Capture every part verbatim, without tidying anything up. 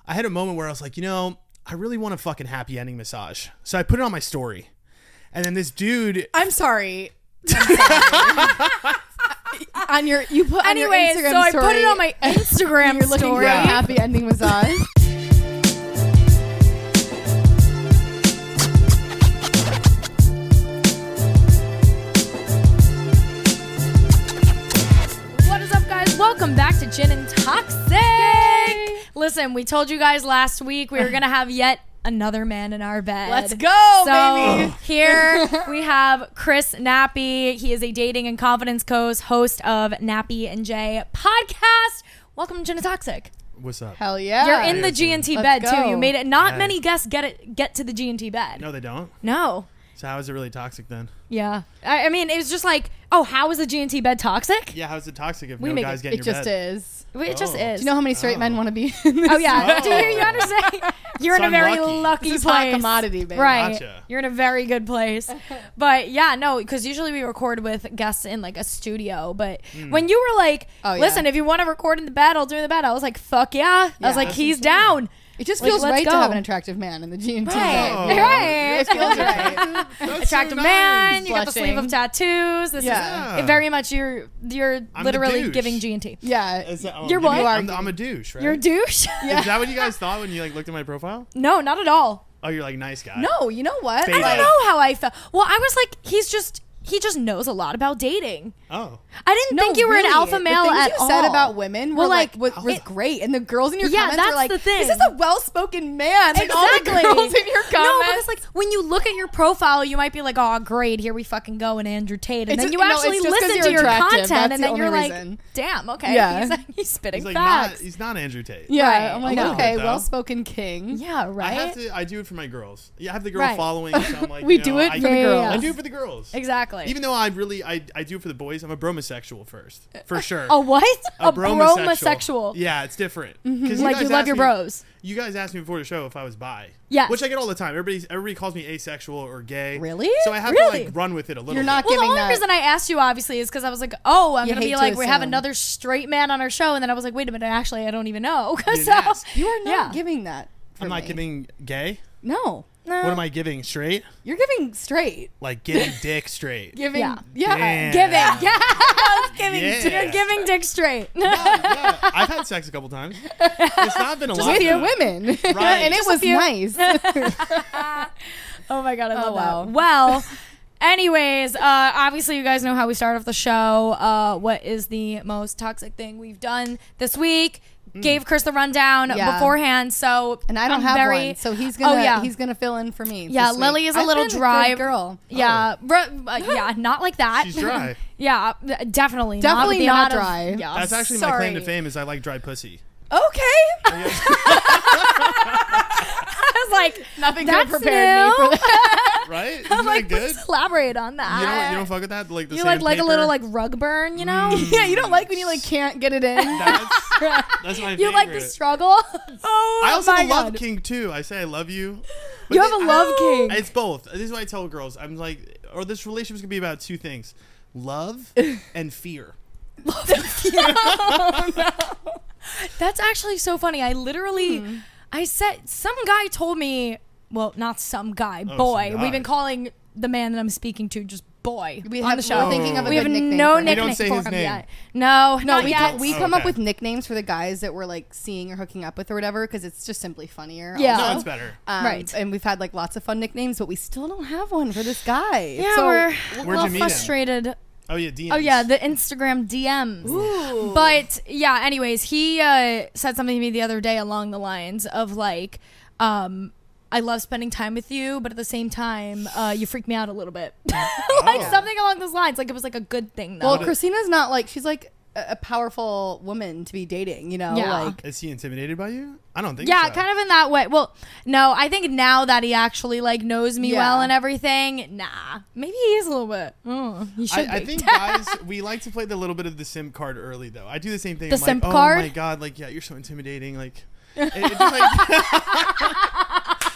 I had a moment where I was like, you know, I really want a fucking happy ending massage. So I put it on my story. And then this dude. I'm sorry. I'm sorry. on your, you put on anyway, your Instagram so I story, put it on my Instagram you're looking story. for a happy ending massage. What is up, guys? Welcome back to Gin and Toxic. Listen, we told you guys last week we were gonna have yet another man in our bed. Let's go, so, baby. Here we have Chris Nappy. He is a dating and confidence coach, host of Nappy and Jay podcast. Welcome to Gin and Toxic. What's up? Hell yeah. You're in the G and T bed Let's too. go. You made it. Not Yeah. many guests get it get to the G and T bed. No, they don't. No. So how is it really toxic then? Yeah. I, I mean, it was just like, oh, how is the G and T bed toxic? Yeah, how's it toxic if We no make guys it- get in It your just bed? is. It just Oh. is. Do you know how many straight Oh. men want to be in this? Oh yeah. Oh. Do you, you understand? You're So in a I'm very lucky. lucky This is place. hot commodity, babe. Right. Gotcha. You're in a very good place. But yeah, no, because usually we record with guests in like a studio. But Hmm. when you were like, Oh, yeah. listen, if you want to record in the bed, I'll do it in the bed. I was like, fuck yeah. I Yeah. was like, That's he's insane. down. It just Like, feels let's right go. to have an attractive man in the G and T Right. Oh. bed. Right. It feels right. That's Attractive so man. nice. You got the sleeve of Blushing. tattoos. This Yeah. is it very much you're you're I'm the literally douche. giving G and T. Yeah. Is that- oh, You're you what? mean- You are I'm, I'm a douche, right? You're a douche? Yeah. Is that what you guys thought when you like looked at my profile? No, not at all. Oh, you're like nice guy. No, you know what? Fake. I Like, don't know how I felt. Well, I was like, he's just he just knows a lot about dating. Oh. I didn't No, think you were really. an alpha male the things at you all. said about women were Well, like, like, was, was it- great, and the girls in your Yeah, comments that's were like, the thing. "This is a well-spoken man." Like, all the Exactly. girls in your comments. No, because like when you look at your profile, you might be like, "Oh, great, here we fucking go," and Andrew Tate, and It's then just- you no, actually it's just 'cause listen you're to your attractive. content, That's and the then only you're like, reason. "Damn, okay, Yeah. he's, he's spitting He's like facts." not. He's not Andrew Tate. yeah, Right. I'm like, No. okay, Though. well-spoken king. yeah, I right. have to. I do it for my girls. Yeah, I have the girl Right. following. So I'm like, We you know, do it I, for the Yeah, girls. yeah, I yeah. do it for the girls. Exactly. Even though I really, I, I do it for the boys. I'm a bromosexual first, for sure. a what? A, bromosexual. bromosexual. Yeah, it's different. 'Cause Like guys you love asked your me- bros. You guys asked me before the show if I was bi. Yes. Which I get all the time. Everybody, everybody calls me asexual or gay. Really? So I have Really? to like run with it a little. You're not bit. Well, the giving only that. reason I asked you obviously is because I was like, oh, I'm You gonna be hate to like, we have assume. another straight man on our show, and then I was like, wait a minute, actually, I don't even know. You didn't so ask. You are not Yeah. giving that. For I'm not me. giving gay. No, no. What am I giving? Straight? you're giving straight. Like giving dick straight. Giving, Yeah. yeah. Damn. Giving, yeah, I was giving, Yeah. you're giving dick straight. Yeah, I've had sex a couple times. It's not been a lot. With your though. women, Right. and it Just a was few. nice. Oh my god, I love Oh, wow. that. Well, anyways, uh, obviously you guys know how we start off the show. Uh, what is the most toxic thing we've done this week? Gave Chris the rundown Yeah. beforehand, so And I don't I'm have very, one, so he's gonna Oh, yeah. he's gonna fill in for me. Yeah, this week. Lily is a I've little been good dry. girl. Yeah, br- uh, yeah, not like that. She's dry. Yeah, uh, definitely, Definitely not, with the not amount of- dry. yeah, That's actually my sorry. claim to fame is I like dry pussy. Okay, I was like, nothing That's could prepare me new. for that. Right? Isn't I'm like, that good? let's elaborate on that. You don't, you don't fuck with that? Like the You like like a sandpaper? little like rug burn, you know? Yeah, you don't like when you like can't get it in. That's, that's my You favorite. like the struggle? Oh I also my have a love God. king too. I say I love you. But You have they- a love I- king. It's both. This is what I tell girls. I'm like, or this relationship's gonna be about two things: love and fear. That's actually so funny. I literally, Hmm. I said, some guy told me, well, not some guy, Oh, boy. some We've been guy. calling the man that I'm speaking to just boy We on have, the show. We're thinking of a we good have nickname. no for him. We don't nickname say for his him name. yet. No, No, not we yet. co- we Oh, come up okay. with nicknames for the guys that we're like seeing or hooking up with or whatever because it's just simply funnier. Yeah. No, also. it's better. Um, Right. And we've had like lots of fun nicknames, but we still don't have one for this guy. yeah, so, we're a Where'd little you meet him? frustrated. Oh yeah, D Ms. Oh yeah, the Instagram D Ms. Ooh. But yeah, anyways, he uh, said something to me the other day along the lines of like, um, I love spending time with you, but at the same time, uh, you freak me out a little bit. like Oh. something along those lines. Like it was like a good thing though. well, Christina's not like she's like a, a powerful woman to be dating. You know, Yeah. like Is he intimidated by you? I don't think yeah, so. kind of in that way. Well, no, I think now that he actually like knows me Yeah. well and everything, nah, maybe he is a little bit. Mm, he should I, I be. think guys, we like to play the little bit of the simp card early though. I do the same thing. The I'm simp like, card? Oh my god, like yeah, you're so intimidating. Like, it, it's like, because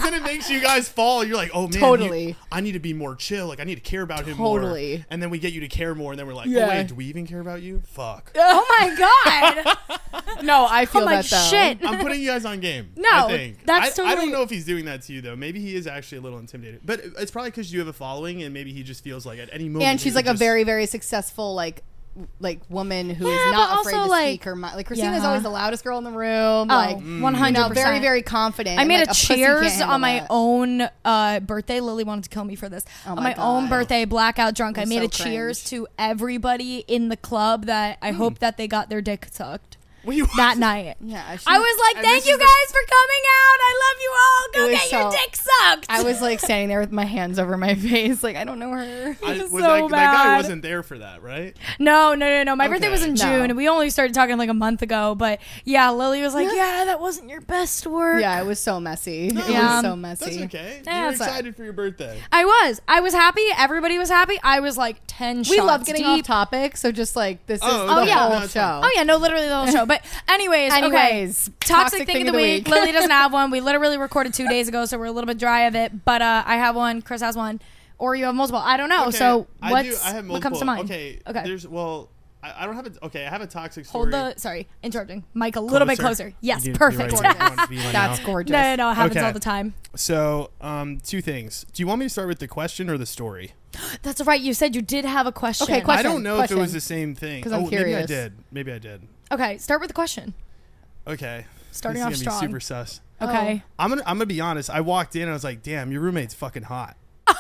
then it makes you guys fall. You're like, oh man, Totally. you- I need to be more chill. Like I need to care about him Totally. more. And then we get you to care more, and then we're like, Yeah. oh wait, do we even care about you? Fuck. Oh my god. No, I feel Oh my that though. shit. I'm putting you guys on game. No, I think. that's I, I don't totally- know if he's doing that to you though. Maybe he is actually a little intimidated, but it's probably because you have a following, and maybe he just feels like at any moment. And he she's could like a just- very, very successful like like woman who is Yeah, not but afraid also, to like- speak her mind. Like Christina's Yeah. always the loudest girl in the room. Oh, like one you hundred know, percent. very, very confident. I and, made like, a pussy can't cheers handle on my that. own uh, birthday. Lily wanted to kill me for this. Oh on my my own God. birthday, blackout drunk. I I'm made so a cheers cringe. to everybody in the club that I hope that they got their dick sucked Wait, what? that night. Yeah, she- I was like, And thank this you is the- guys for coming out. I love you all. It Go was get your so- dick sucked. I was like standing there with my hands over my face, like I don't know her. I, was was so that, that guy bad. wasn't there for that, right? No, no, no, no. My birthday was in Okay. June, No. and we only started talking like a month ago. But yeah, Lily was like, "Yeah, that wasn't your best work." Yeah, it was so messy. No, it Yeah. was so That's messy. okay. Yeah, You're it's all right. excited for your birthday. I was. I was happy. Everybody was happy. I was like ten We shots love getting deep. off topic, so just like this is Oh, the okay. whole No, it's show. fine. Oh yeah, no, literally the whole show. But anyways, okay. Anyways, Toxic, thing, of the week. Lily doesn't have one. We literally recorded two days ago, so we're a little bit dry of it. But uh, I have one. Chris has one. Or you have multiple. I don't know. Okay, So I what's do. I have multiple. what comes to mind? Okay. Okay. There's well, I, I don't have a. Okay, I have a toxic story. Hold the. Sorry, interrupting. Mike a little bit closer. Yes, You- you're perfect. right, you want it to be right That's now. gorgeous. No, no, no. It happens Okay. all the time. So, um, two things. Do you want me to start with the question or the story? That's right. You said you did have a question. Okay, question. I don't know question. if it was the same thing. 'Cause I'm oh, maybe I curious. did. Maybe I did. Okay, start with the question. Okay. Starting this off is gonna strong. be super sus. Okay. I'm gonna I'm gonna be honest. I walked in and I was like, "Damn, your roommate's fucking hot."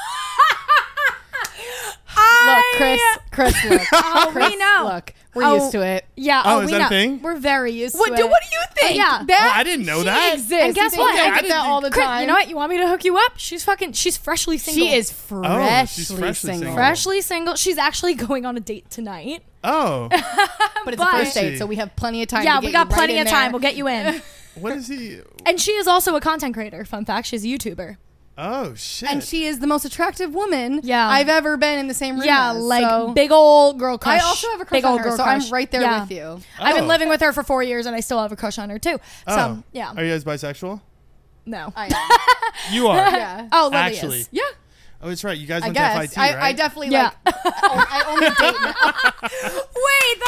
Look, Chris, Chris, look. Oh, Chris, we know. Look, we're Oh, used to it. Yeah. Oh, Oh, is we that a know. thing? We're very used What to do? it. What do you think? yeah. that Oh, I didn't know she that. exists. And guess You think what? I I get didn't that all the Chris, time. you know what? You want me to hook you up? She's fucking. She's freshly single. She is freshly, she's freshly single. single. freshly single. She's actually going on a date tonight. Oh, But it's But- a first date, She- so we have plenty of time. yeah, to we get got you right plenty in of time. there. We'll get you in. what is he? And she is also a content creator. Fun fact: she's a YouTuber. Oh shit! And she is the most attractive woman Yeah. I've ever been in the same room. Yeah, as, like so- big old girl crush. I also have a crush big on old her, girl so crush. I'm right there Yeah. with you. I've been Oh. living with her for four years, and I still have a crush on her too. Oh. So yeah, Are you guys bisexual? no. I am. You are. yeah. Oh, Lily Actually. is. Yeah. Oh, that's right. You guys I went to guess. F I T, I, right? I definitely Yeah. like. I only date now. Wait,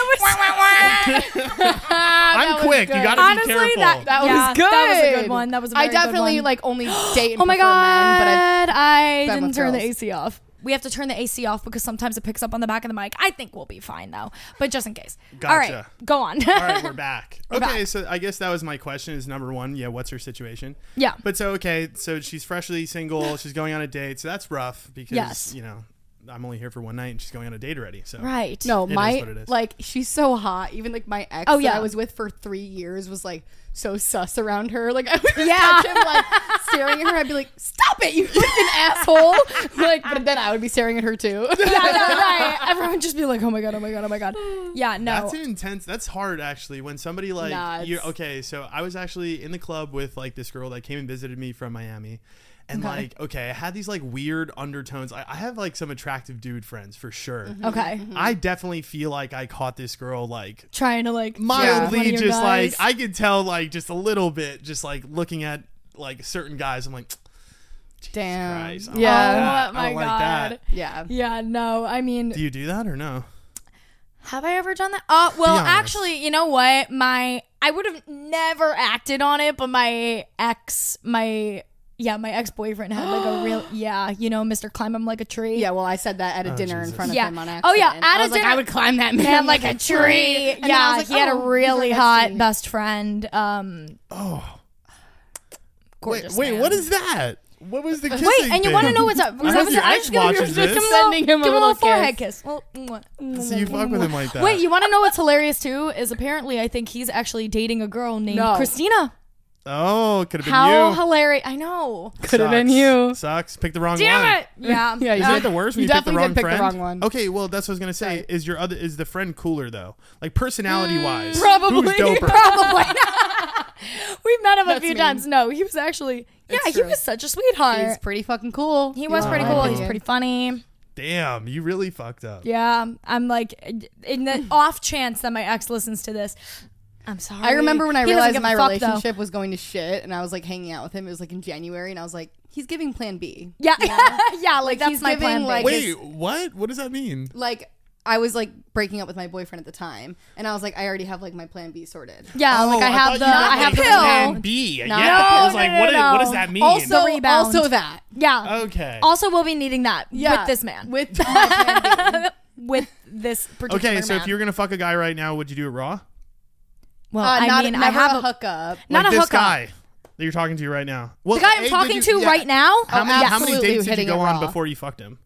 that was. I'm was quick. You good. gotta be Honestly, careful. that, That yeah, was good. That was a good one. That was a very I definitely good one. like only date. And Oh my prefer men, but I've god! I been didn't with turn the girls. A C off. We have to turn the A C off because sometimes it picks up on the back of the mic. I think we'll be fine though, but just in case. All right, Gotcha. go on. All right, we're back. We're okay, back. so I guess that was my question. Is number one, yeah, what's her situation? Yeah. But so okay, so she's freshly single. She's going on a date, so that's rough because Yes. you know I'm only here for one night and she's going on a date already. So Right. No, It is my what it is. like she's so hot. Even like my ex Oh, that yeah. I was with for three years was like so sus around her. Like I would just Yeah. catch him like staring at her. I'd be like, "Stop it, you fucking asshole!" Like, but then I would be staring at her too. Yeah, no, right. Everyone would just be like, "Oh my god, oh my god, oh my god." Yeah, no. That's an intense. That's hard actually. When somebody like Nah, you. it's- Okay, so I was actually in the club with like this girl that came and visited me from Miami, and Okay. like okay, I had these like weird undertones. I, I have like some attractive dude friends for sure. Okay. I definitely feel like I caught this girl like Trying to like mildly one of your just like guys. I could tell like just a little bit just like looking at like certain guys. I'm like, Damn. Christ, I don't Yeah. like that. Oh I my don't like god. that. Yeah. Yeah, no. I mean, Do you do that or no? have I ever done that? Uh, well, honest. actually, you know what? My I would have never acted on it, but my ex, my yeah, my ex boyfriend had like a real yeah, you know, Mister Climb him like a tree. Yeah, well, I said that at a Oh, dinner in Jesus. front of Yeah. him on accident. Oh, yeah, at I a was like, dinner- I would climb that man, Man, like a tree. And then I Yeah, was like, he had a oh, really he's right hot next to me. best friend. Um, Oh, gorgeous. wait, wait, man. what is that? What was the kissing Wait, and you want to thing? know what's up? I hope your I'm ex just gonna give- watches just this. give him a little- Sending him a give him a little little forehead kiss. kiss. Well, mwah. So you fuck with him like that? Wait, you want to know what's hilarious too? Is apparently I think he's actually dating a girl named No. Christina. Oh, could have been How you. hilarious! I know. Could have been Sucks. you. Sucks. Pick the wrong Damn one. it! Yeah. Yeah, Isn't you that the worst when you you, pick the definitely wrong did pick friend? the wrong one. Okay, well that's what I was gonna say. Sorry. Is your other is the friend cooler though? Like personality wise, probably. Who's doper? Probably. We've met him a That's few me. times. No, he was actually. Yeah, It's he true. was such a sweetheart. He's pretty fucking cool. he was in pretty my cool. He's opinion. pretty funny. Damn, you really fucked up. Yeah, I'm like, in the off chance that my ex listens to this, I'm sorry. I remember when I He doesn't realized give a my fuck, though. relationship was going to shit, and I was like hanging out with him. It was like in January, and I was like, he's giving Plan B. Yeah, yeah, like, Like, that's he's my giving, plan. B. like, Wait, what? What does that mean? Like, I was like breaking up with my boyfriend at the time, and I was like, I already have like my Plan B sorted. yeah, like I have thought the you meant, I have like, the Plan pill. B. No, yeah, I was no, like, no, what, no, is- what no. does that mean? Also, rebound. also that. Yeah. okay. Also, we'll be needing that Yeah, with this man. with my Plan B. With this particular Okay, so man. if you were gonna fuck a guy right now, would you do it raw? well, Uh, I not, mean, I never have a a, hookup. not like a this hookup. guy that you're talking to right now. Well, The guy I'm A, talking did to you- yeah. right now. How Oh, many, how many absolutely dates did you hitting go it on raw. before you fucked him?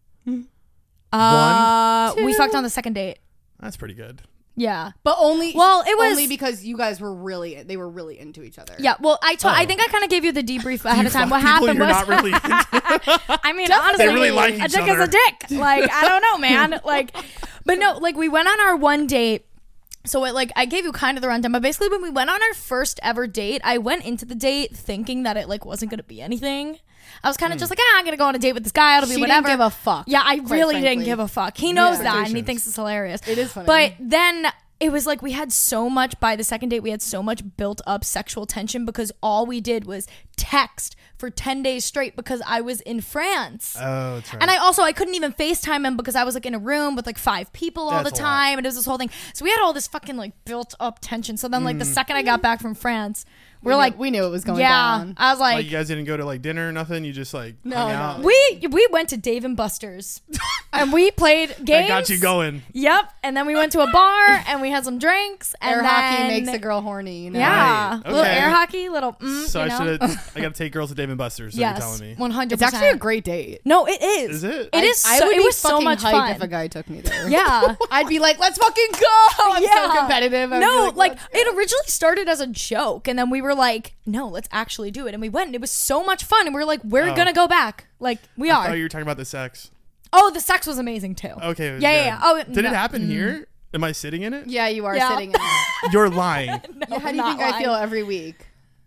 Uh, One, we two. fucked on the second date. That's pretty good. Yeah. But only Well, it was- only because you guys were really they were really into each other. Yeah, well, I told. Oh. I think I kind of gave you the debrief ahead You of time. fuck What people happened you're was, not really into. I mean, honestly, They really like a each dick other. is a dick. Like, I don't know, man. Like, but no, like we went on our one date. So it, like I gave you kind of the rundown, but basically when we went on our first ever date, I went into the date thinking that it like wasn't gonna be anything. I was kind of just like, ah, I'm gonna go on a date with this guy. It'll be She whatever. didn't give a fuck. Yeah, I quite really didn't frankly. give a fuck. He knows Yeah. that, and he Expectations. thinks it's hilarious. It is funny. But then it was like we had so much by the second date. We had so much built up sexual tension because all we did was text for ten days straight because I was in France. Oh, that's right. And I also I couldn't even FaceTime him because I was like in a room with like five people all That's the a lot. time, and it was this whole thing. So we had all this fucking like built up tension. So then like Mm. the second I got back from France, we we're knew- like, we knew it was going yeah. down. I was like, like, you guys didn't go to like dinner or nothing. You just like No, hung no. out. we we went to Dave and Buster's, and we played games. That got you going. Yep, and then we went to a bar and we had some drinks. And Air then, hockey makes a girl horny. You know? Yeah, Right, little okay. air hockey, little. Mm, So you I know? should have. I got to take girls to Dave and Buster's. So Yes, you're telling me. one hundred. It's actually a great date. No, it is. Is it? It is. I So, would it be was so fucking much hyped fun. if a guy took me there. Yeah. I'd be like, let's fucking go. I'm Yeah. so competitive. I'd be No, like, let's go. it originally started as a joke, and then we were like, no, let's actually do it. And we went, and it was so much fun. And we were like, we're Oh. gonna go back. Like, we I are. thought you were talking about the sex. Oh, the sex was amazing too. Okay. it was Yeah, yeah, good. yeah. Oh, did no. it happen here? Am I sitting in it? Yeah, you are Yeah. sitting in it. You're lying. No, How do you not think I lying. feel every week?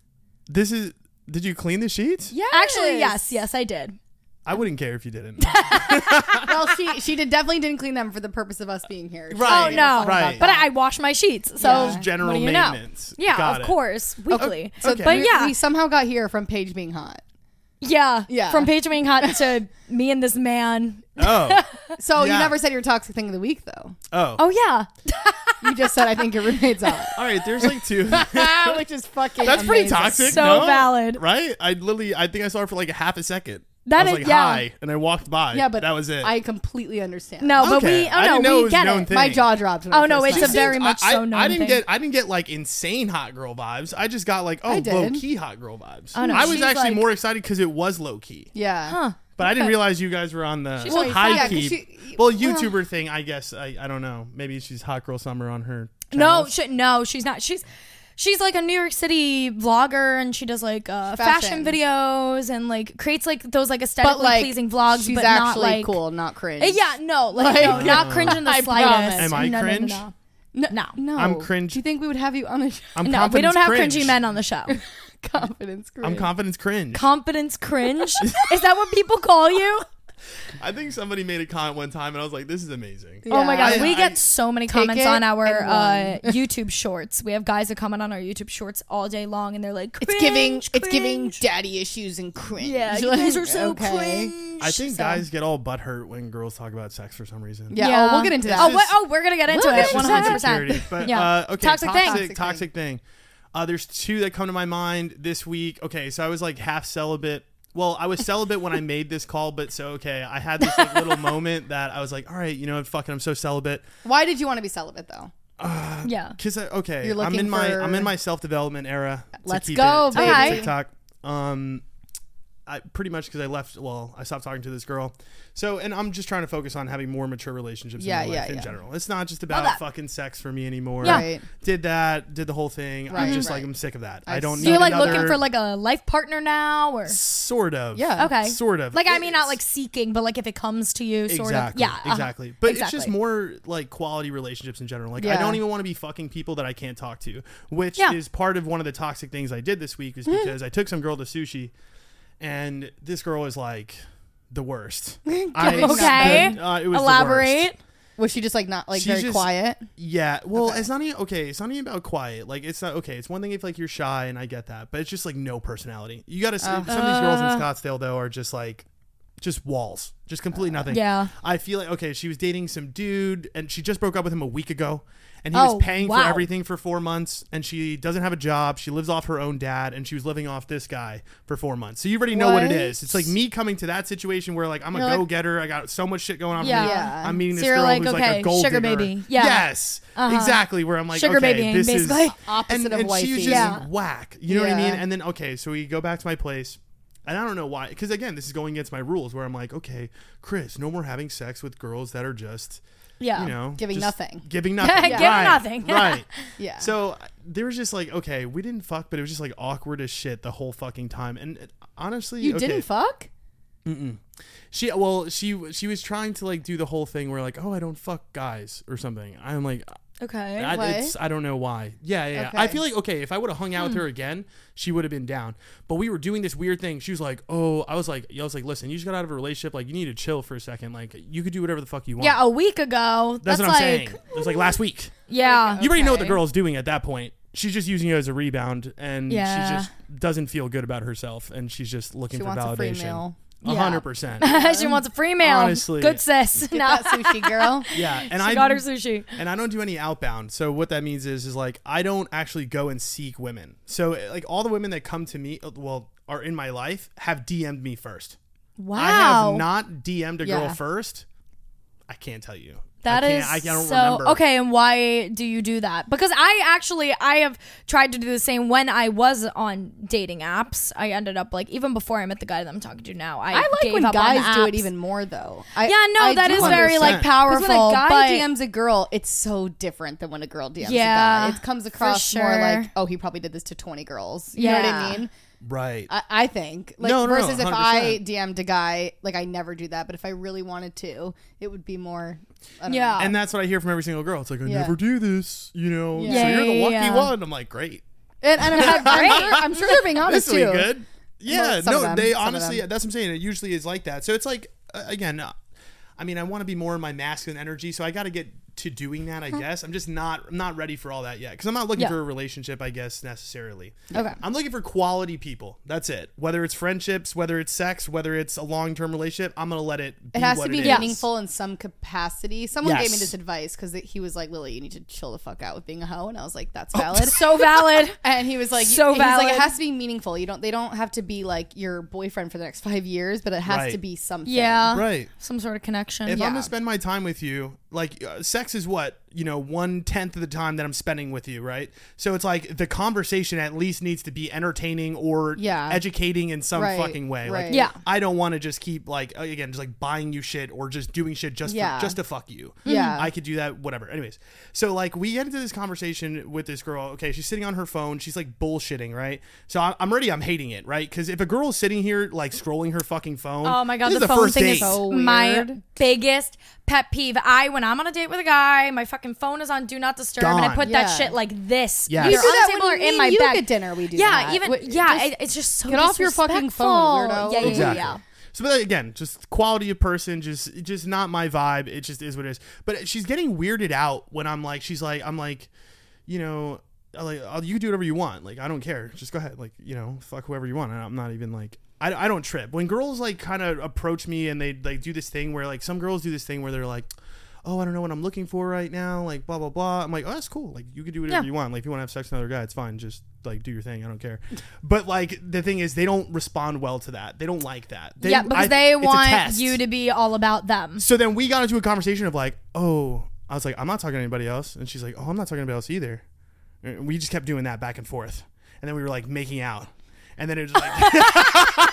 This is. Did you clean the sheets? Yes. Actually, yes, yes, I did. I wouldn't care if you didn't. Well, she she did definitely didn't clean them for the purpose of us being here. She Right. Oh didn't give a no, fuck Right. about but that. I, I wash my sheets, so Yeah. Just general what do you know? maintenance. Yeah, Got of it. course, weekly. So- okay. But we, yeah, we somehow got here from Paige being hot. yeah, Yeah. From Paige being hot to me and this man. Oh. So Yeah. you never said your toxic thing of the week, though. Oh. Oh yeah, You just said I think your roommate's hot, All right. There's like two. which is fucking. That's pretty amazing. toxic. So no? valid. Right? I literally. I think I saw her for like a half a second. That I was is- like yeah. hi, and I walked by. Yeah, but that was it. I completely understand. no, but Okay. we. Oh I no, didn't know it we was get a known it. thing. my jaw dropped. When Oh, I no, first it's met a you. very much I, so I, known I didn't thing. get I didn't get like insane hot girl vibes. I just got like oh I did. low key hot girl vibes. Oh, no, I was she's actually like- more excited because it was low key. Yeah. Huh. But I didn't realize you guys were on the She's always- high yeah, 'cause key. she- well, well- YouTuber thing, I guess. I, I don't know. Maybe she's hot girl summer on her. No, channels. she, no, she's not. She's she's like a New York City vlogger, and she does like uh, fashion. Fashion. videos and like creates like those like aesthetically But like, pleasing vlogs. she's but actually not like cool, not cringe. Uh, yeah, no, like, Like- no, not cringe in the I slightest. promise. Am I no, no, cringe? No, No, No. no. I'm cringe. Do you think we would have you on the show? I'm no, no we don't have confidence cringy cringe. men on the show. Confidence cringe. I'm confidence cringe. Confidence cringe. Is that what people call you? I think somebody made a comment one time, and I was like, "This is amazing." Yeah. Oh my god, I- we I- get so many comments it on our and uh, YouTube shorts. We have guys that comment on our YouTube shorts all day long, and they're like, It's giving. "Cringe, It's giving cringe." daddy issues and cringe. Yeah, you Like, guys are so okay. cringe. I think So- guys get all butthurt when girls talk about sex for some reason. Yeah, oh, we'll get into that. Oh, It's what, just- oh, we're gonna get into We'll it. get One into hundred that. percent. Insecurity. But Yeah. uh, okay, Toxic thing. toxic, Toxic toxic thing. Uh, there's two that come to my mind this week. Okay, so I was like half celibate. Well, I was celibate when I made this call, but so okay, I had this like little moment that I was like, all right, you know, fucking, I'm so celibate. Why did you want to be celibate though? Yeah. Cause I, okay, You're I'm looking in my for- I'm in my self development era. to Let's keep go, it, to keep it baby. TikTok. Um, I pretty much because I left. Well, I stopped talking to this girl. So, and I'm just trying to focus on having more mature relationships Yeah, in my yeah, life in yeah. general. It's not just about that. fucking sex for me anymore. Yeah. Right. Did that? Did the whole thing? I'm Right, just right. like I'm sick of that. I I don't see. need So you're like another, looking for like a life partner now, or sort of. Yeah. okay, Sort of. Like I mean, not It's- like seeking, but like if it comes to you, sort Exactly. of. Yeah. uh-huh. Exactly. But it's Exactly. just more like quality relationships in general. Like I Yeah. don't even want to be fucking people that I can't talk to, which Yeah. is part of one of the toxic things I did this week. Is because I took some girl to sushi, and this girl is like the worst. I, Okay. Uh, it was the Elaborate. worst. Was she just like not like She's very just- quiet? Yeah, well, Okay. it's not even okay. It's not even about quiet. Like, it's not okay. It's one thing if like you're shy, and I get that, but it's just like no personality. You got to. Some of these girls in Uh. Scottsdale though are just like, just walls, just completely nothing. Yeah. I feel like okay, she was dating some dude, and she just broke up with him a week ago, and he Oh, was paying wow. for everything for four months, and she doesn't have a job. She lives off her own dad, and she was living off this guy for four months. So you already know what, it What? is. It's like me coming to that situation where like I'm a You're like- go getter. I got so much shit going on. Yeah. For me. Yeah. I'm meeting this So you're girl like, who's like okay, a gold sugar digger. baby. Yeah. Yes. Uh-huh. Exactly. Where I'm like, Sugar okay, babying, this basically. is Opposite and, of and she was wifey. just Yeah. whack. You know what I Yeah. mean? And then okay, so we go back to my place. And I don't know why, because again, this is going against my rules. Where I'm like, okay, Chris, no more having sex with girls that are just, Yeah. you know, Giving just nothing. giving nothing, Giving right, nothing. right? Yeah. So uh, there was just like, okay, we didn't fuck, but it was just like awkward as shit the whole fucking time. And it, honestly, you okay, didn't fuck? she well, she she was trying to like do the whole thing where like, oh, I don't fuck guys or something. I'm like, Okay. I, What? it's, I don't know why. Yeah, yeah. yeah. Okay. I feel like okay, if I would have hung out Hmm. with her again, she would have been down. But we were doing this weird thing. She was like, "Oh," I was like, "I was like, listen, you just got out of a relationship. Like, you need to chill for a second. Like, you could do whatever the fuck you want." Yeah, a week ago. that's, That's, what I'm like, saying. It was like last week. yeah. You already know what the Okay. girl's doing at that point. She's just using it as a rebound, and Yeah. she just doesn't feel good about herself, and she's just looking She for wants a free validation. meal. A Yeah. hundred percent. she wants a free meal. Honestly. Good sis. Get No. that sushi girl. Yeah, and She I got her sushi. and I don't do any outbound. So what that means is, is like I don't actually go and seek women. So like all the women that come to me, well, are in my life, have D M'd me first. Wow. I have not D M'd a girl Yeah. first. I can't tell you. That I is can't, I don't so remember. okay. And why do you do that? Because I actually I have tried to do the same when I was on dating apps. I ended up like even before I met the guy that I'm talking to now. I, I like gave when up guys on do it apps. even more though. I, Yeah, no, I that do is one hundred very like percent. powerful. Because when a guy but D Ms a girl, it's so different than when a girl D Ms Yeah, a guy. It comes across more sure. like, oh, he probably did this to twenty girls. You know what Yeah. I mean? Right. I, I think. Like No, no, no, versus if one hundred I percent. D M'd a guy, like I never do that. But if I really wanted to, it would be more. I don't Yeah. know. and that's what I hear from every single girl. It's like I Yeah. never do this. You know. Yeah. So Yeah, you're the yeah, lucky yeah. one. I'm like, great. And, and I'm, I'm, sure, I'm sure they're being honest This will too. be good. Yeah, Well, some no, of them, they some of honestly, them. that's what I'm saying. It usually is like that. So it's like, uh, again, uh, I mean, I want to be more in my masculine energy, so I got to get to doing that, I guess. I'm just not, I'm not ready for all that yet, because I'm not looking Yeah. for a relationship, I guess, necessarily. Okay. I'm looking for quality people. That's it. Whether it's friendships, whether it's sex, whether it's a long-term relationship, I'm going to let it be It has what to be it is. meaningful in some capacity. Someone Yes. gave me this advice because he was like, Lily, you need to chill the fuck out with being a hoe. And I was like, that's valid. so valid. And he was like, So he's like, valid. it has to be meaningful. You don't, they don't have to be like your boyfriend for the next five years, but it has Right. to be something. Yeah. Right. Some sort of connection. If I'm Yeah. gonna spend my time with you, like uh, sex is what, you know, one tenth of the time that I'm spending with you, right? So it's like the conversation at least needs to be entertaining or Yeah. educating in some Right, fucking way. Like, right. Yeah. I don't want to just keep like again just like buying you shit or just doing shit just Yeah. for, just to fuck you. Yeah. I could do that, whatever. Anyways, so like we get into this conversation with this girl. Okay, she's sitting on her phone. She's like bullshitting, right? So I- I'm ready. I'm hating it, right? Because if a girl's sitting here like scrolling her fucking phone, Oh my god, this the, is the phone first thing date. is So my weird. biggest pet peeve. I when I'm on a date with a guy, my fucking phone is on do not disturb, and I Gone. put Yeah. that shit like this. Yes. We We either do on that the table when or in me my and you bag. get dinner. We do yeah, that. even Wait, yeah, just it, it's just so get off your fucking phone, disrespectful. weirdo. Yeah, yeah, Exactly. yeah. So but again, just quality of person, just just not my vibe. It just is what it is. But she's getting weirded out when I'm like, she's like, I'm like, you know, I'm like oh, you can do whatever you want. Like I don't care. Just go ahead. Like you know, fuck whoever you want. And I'm not even like. I, I don't trip when girls like kind of approach me and they like do this thing where like some girls do this thing where they're like, oh I don't know what I'm looking for right now, like blah blah blah. I'm like, oh that's cool, like you can do whatever Yeah. you want. Like if you want to have sex with another guy, it's fine, just like do your thing, I don't care. But like the thing is they don't respond well to that. They don't like that. They, yeah, because I- they it's a want test. you to be all about them. So then we got into a conversation of like, oh, I was like, I'm not talking to anybody else. And she's like, oh, I'm not talking to anybody else either. And we just kept doing that back and forth. And then we were like making out. And then it was like,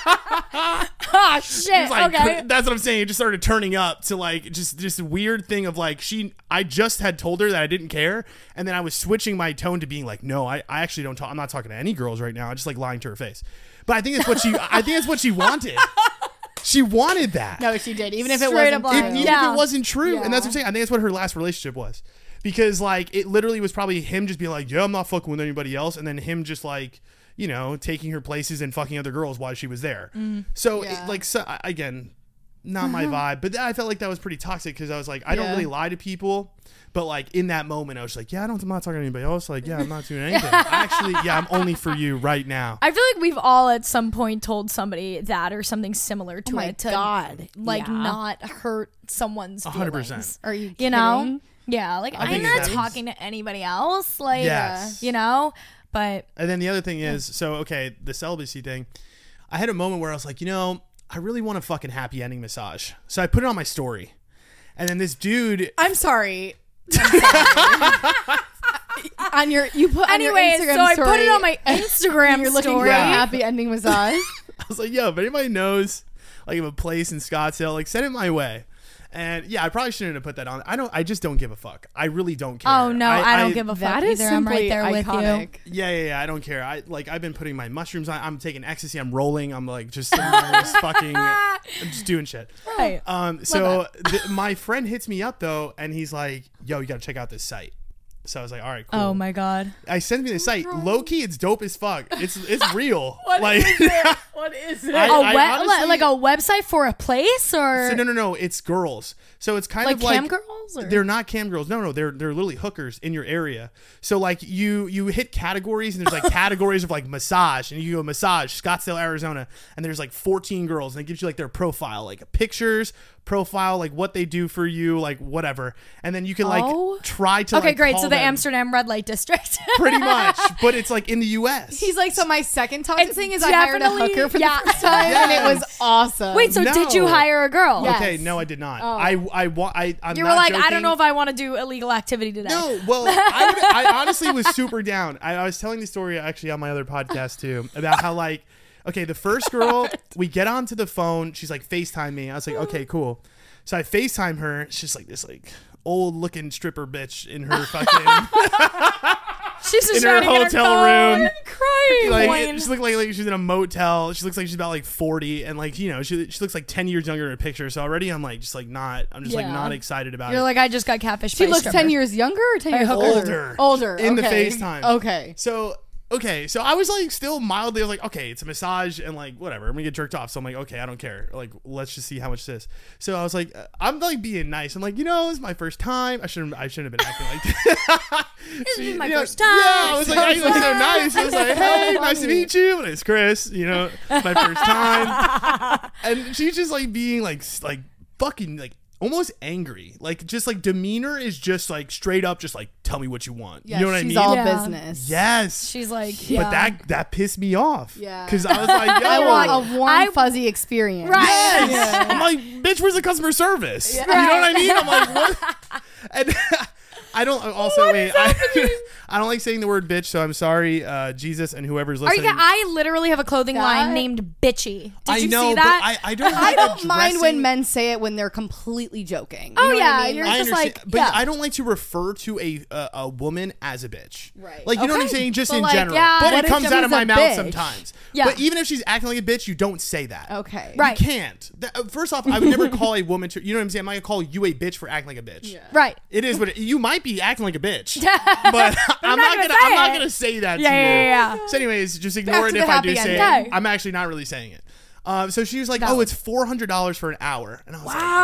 Ah, shit. it was like okay. that's what I'm saying. It just started turning up to like just just a weird thing of like she I just had told her that I didn't care. And then I was switching my tone to being like, no, I, I actually don't talk. I'm not talking to any girls right now. I just like lying to her face. But I think it's what she I think it's what she wanted. She wanted that. No, she did. Even if it Straight wasn't up true. lying. If, even Yeah. if it wasn't true. And that's what Yeah. I'm saying. I think that's what her last relationship was. Because like it literally was probably him just being like, yeah, I'm not fucking with anybody else. And then him just like, you know, taking her places and fucking other girls while she was there. So Yeah. it, like, so, I- again, not my vibe. But I felt like that was pretty toxic because I was like, I don't Yeah. really lie to people. But like in that moment, I was like, yeah, I don't, I'm not talking to anybody else. Like, yeah, I'm not doing anything. Actually, yeah, I'm only for you right now. I feel like we've all at some point told somebody that or something similar to Oh my it to God. like Yeah. not hurt someone's A feelings. hundred percent. Are you You know? kidding? Yeah, like I I'm think not that is- talking to anybody else. Like, Yes. you know, but And then the other thing is, so okay, the celibacy thing. I had a moment where I was like, you know, I really want a fucking happy ending massage. So I put it on my story, and then this dude. I'm sorry. I'm sorry. on your you put on your anyway, Instagram so I story, put it on my Instagram You're looking story. for a happy ending massage. I was like, yo, if anybody knows like of a place in Scottsdale, like send it my way. And yeah, I probably shouldn't have put that on. I don't. I just don't give a fuck. I really don't care. Oh no, I, don't give a fuck That is either. I'm right simply there with iconic. you. Yeah, yeah, yeah. I don't care. I like. I've been putting my mushrooms on. I'm taking ecstasy. I'm rolling. I'm like just, sitting there, just fucking, I'm just doing shit. Right. Um. So th- my friend hits me up though, and he's like, "Yo, you got to check out this site." So I was like, "All right, cool." Oh my god. I sent me the site. Low key, it's dope as fuck. It's it's real. like, What is it? I- A I we- honestly- like a website for a place or So no, no, no. It's girls. So it's kind like of like cam girls? Or? they're not cam girls. No, no, they're they're literally hookers in your area. So like you you hit categories and there's like categories of like massage and you go massage Scottsdale, Arizona, and there's like fourteen girls and it gives you like their profile, like pictures, profile, like what they do for you, like whatever, and then you can like Oh. try to Okay, like, great. call So the them Amsterdam red light district. pretty much, but it's like in the U S. He's like, so my second toxic It's thing is I hired a definitely- hooker for yeah. the first time, and it was Yes. awesome. Wait, so No. did you hire a girl? Yeah. Okay, Yes. no, I did not. Oh. I I wa- I I'm You not were like, I joking. don't know if I want to do illegal activity today. No, well, I, would, I honestly was super down. I, I was telling the story actually on my other podcast too about how like, okay, the first girl, we get onto the phone. She's like FaceTime me. I was like, okay, cool. So I FaceTime her. She's like this like old looking stripper bitch in her fucking She's just in her trying to get hotel car room. and crying. like Wayne. she looked like, like she's in a motel. She looks like she's about like forty, and like you know she she looks like ten years younger in a picture. So already I'm like just like not. I'm just like Yeah. not excited about You're it. like, I just got catfished. she by a looks stripper. ten years younger or ten years hooker. older? Older. Older In the okay. FaceTime. Okay. So okay, so I was like still mildly I was like, okay, it's a massage and like whatever, I'm gonna get jerked off. So I'm like, okay, I don't care. Like, let's just see how much this. So I was like, uh, I'm like being nice. I'm like, you know, it's my first time. I shouldn't I shouldn't have been acting like that. This is She- my you know, first time. Yeah, I was like, I was like so nice. I was like, hey, So nice to funny. meet you. My name's Chris. You know, it's my first time. And she's just like being like s- like fucking like almost angry. Like just like demeanor is just like straight up just like tell me what you want. Yeah, you know what I she's mean? all Yeah. business. Yes. She's like, yeah. But that that pissed me off. Yeah. Because I was like, yo. I want a warm, I- fuzzy experience. Right. Yes. Yeah. I'm like, bitch, where's the customer service? Yeah. You know what I mean? I'm like, what? And I don't also wait. I, I don't like saying the word bitch, so I'm sorry, uh, Jesus and whoever's Are you? listening. Gonna, I literally have a clothing That- line named Bitchy. Did I you know, see that? but I, I don't. I like don't mind when addressing- men say it when they're completely joking. You Oh, know what yeah, I mean? you're I just understand, like, but yeah. I don't like to refer to a a, a woman as a bitch. Right. Like you know what I'm Okay. saying, just But in like, general. yeah, but what it if comes she's out of my a mouth bitch? sometimes. Yeah. But even if she's acting like a bitch, you don't say that. Okay. Right. You can't. That- uh, first off, I would never call a woman to. You know what I'm saying? I'm not gonna call you a bitch for acting like a bitch. Yeah. right. It is what it, you might be acting like a bitch, but I'm not not gonna gonna. say I'm not it. gonna say that Yeah, to you. yeah, yeah. So, anyways, just Back ignore to it the if I do happy say ending. it. Okay. I'm actually not really saying it. Um, so she was like, No. "Oh, it's four hundred dollars for an hour," and I was like, "Man."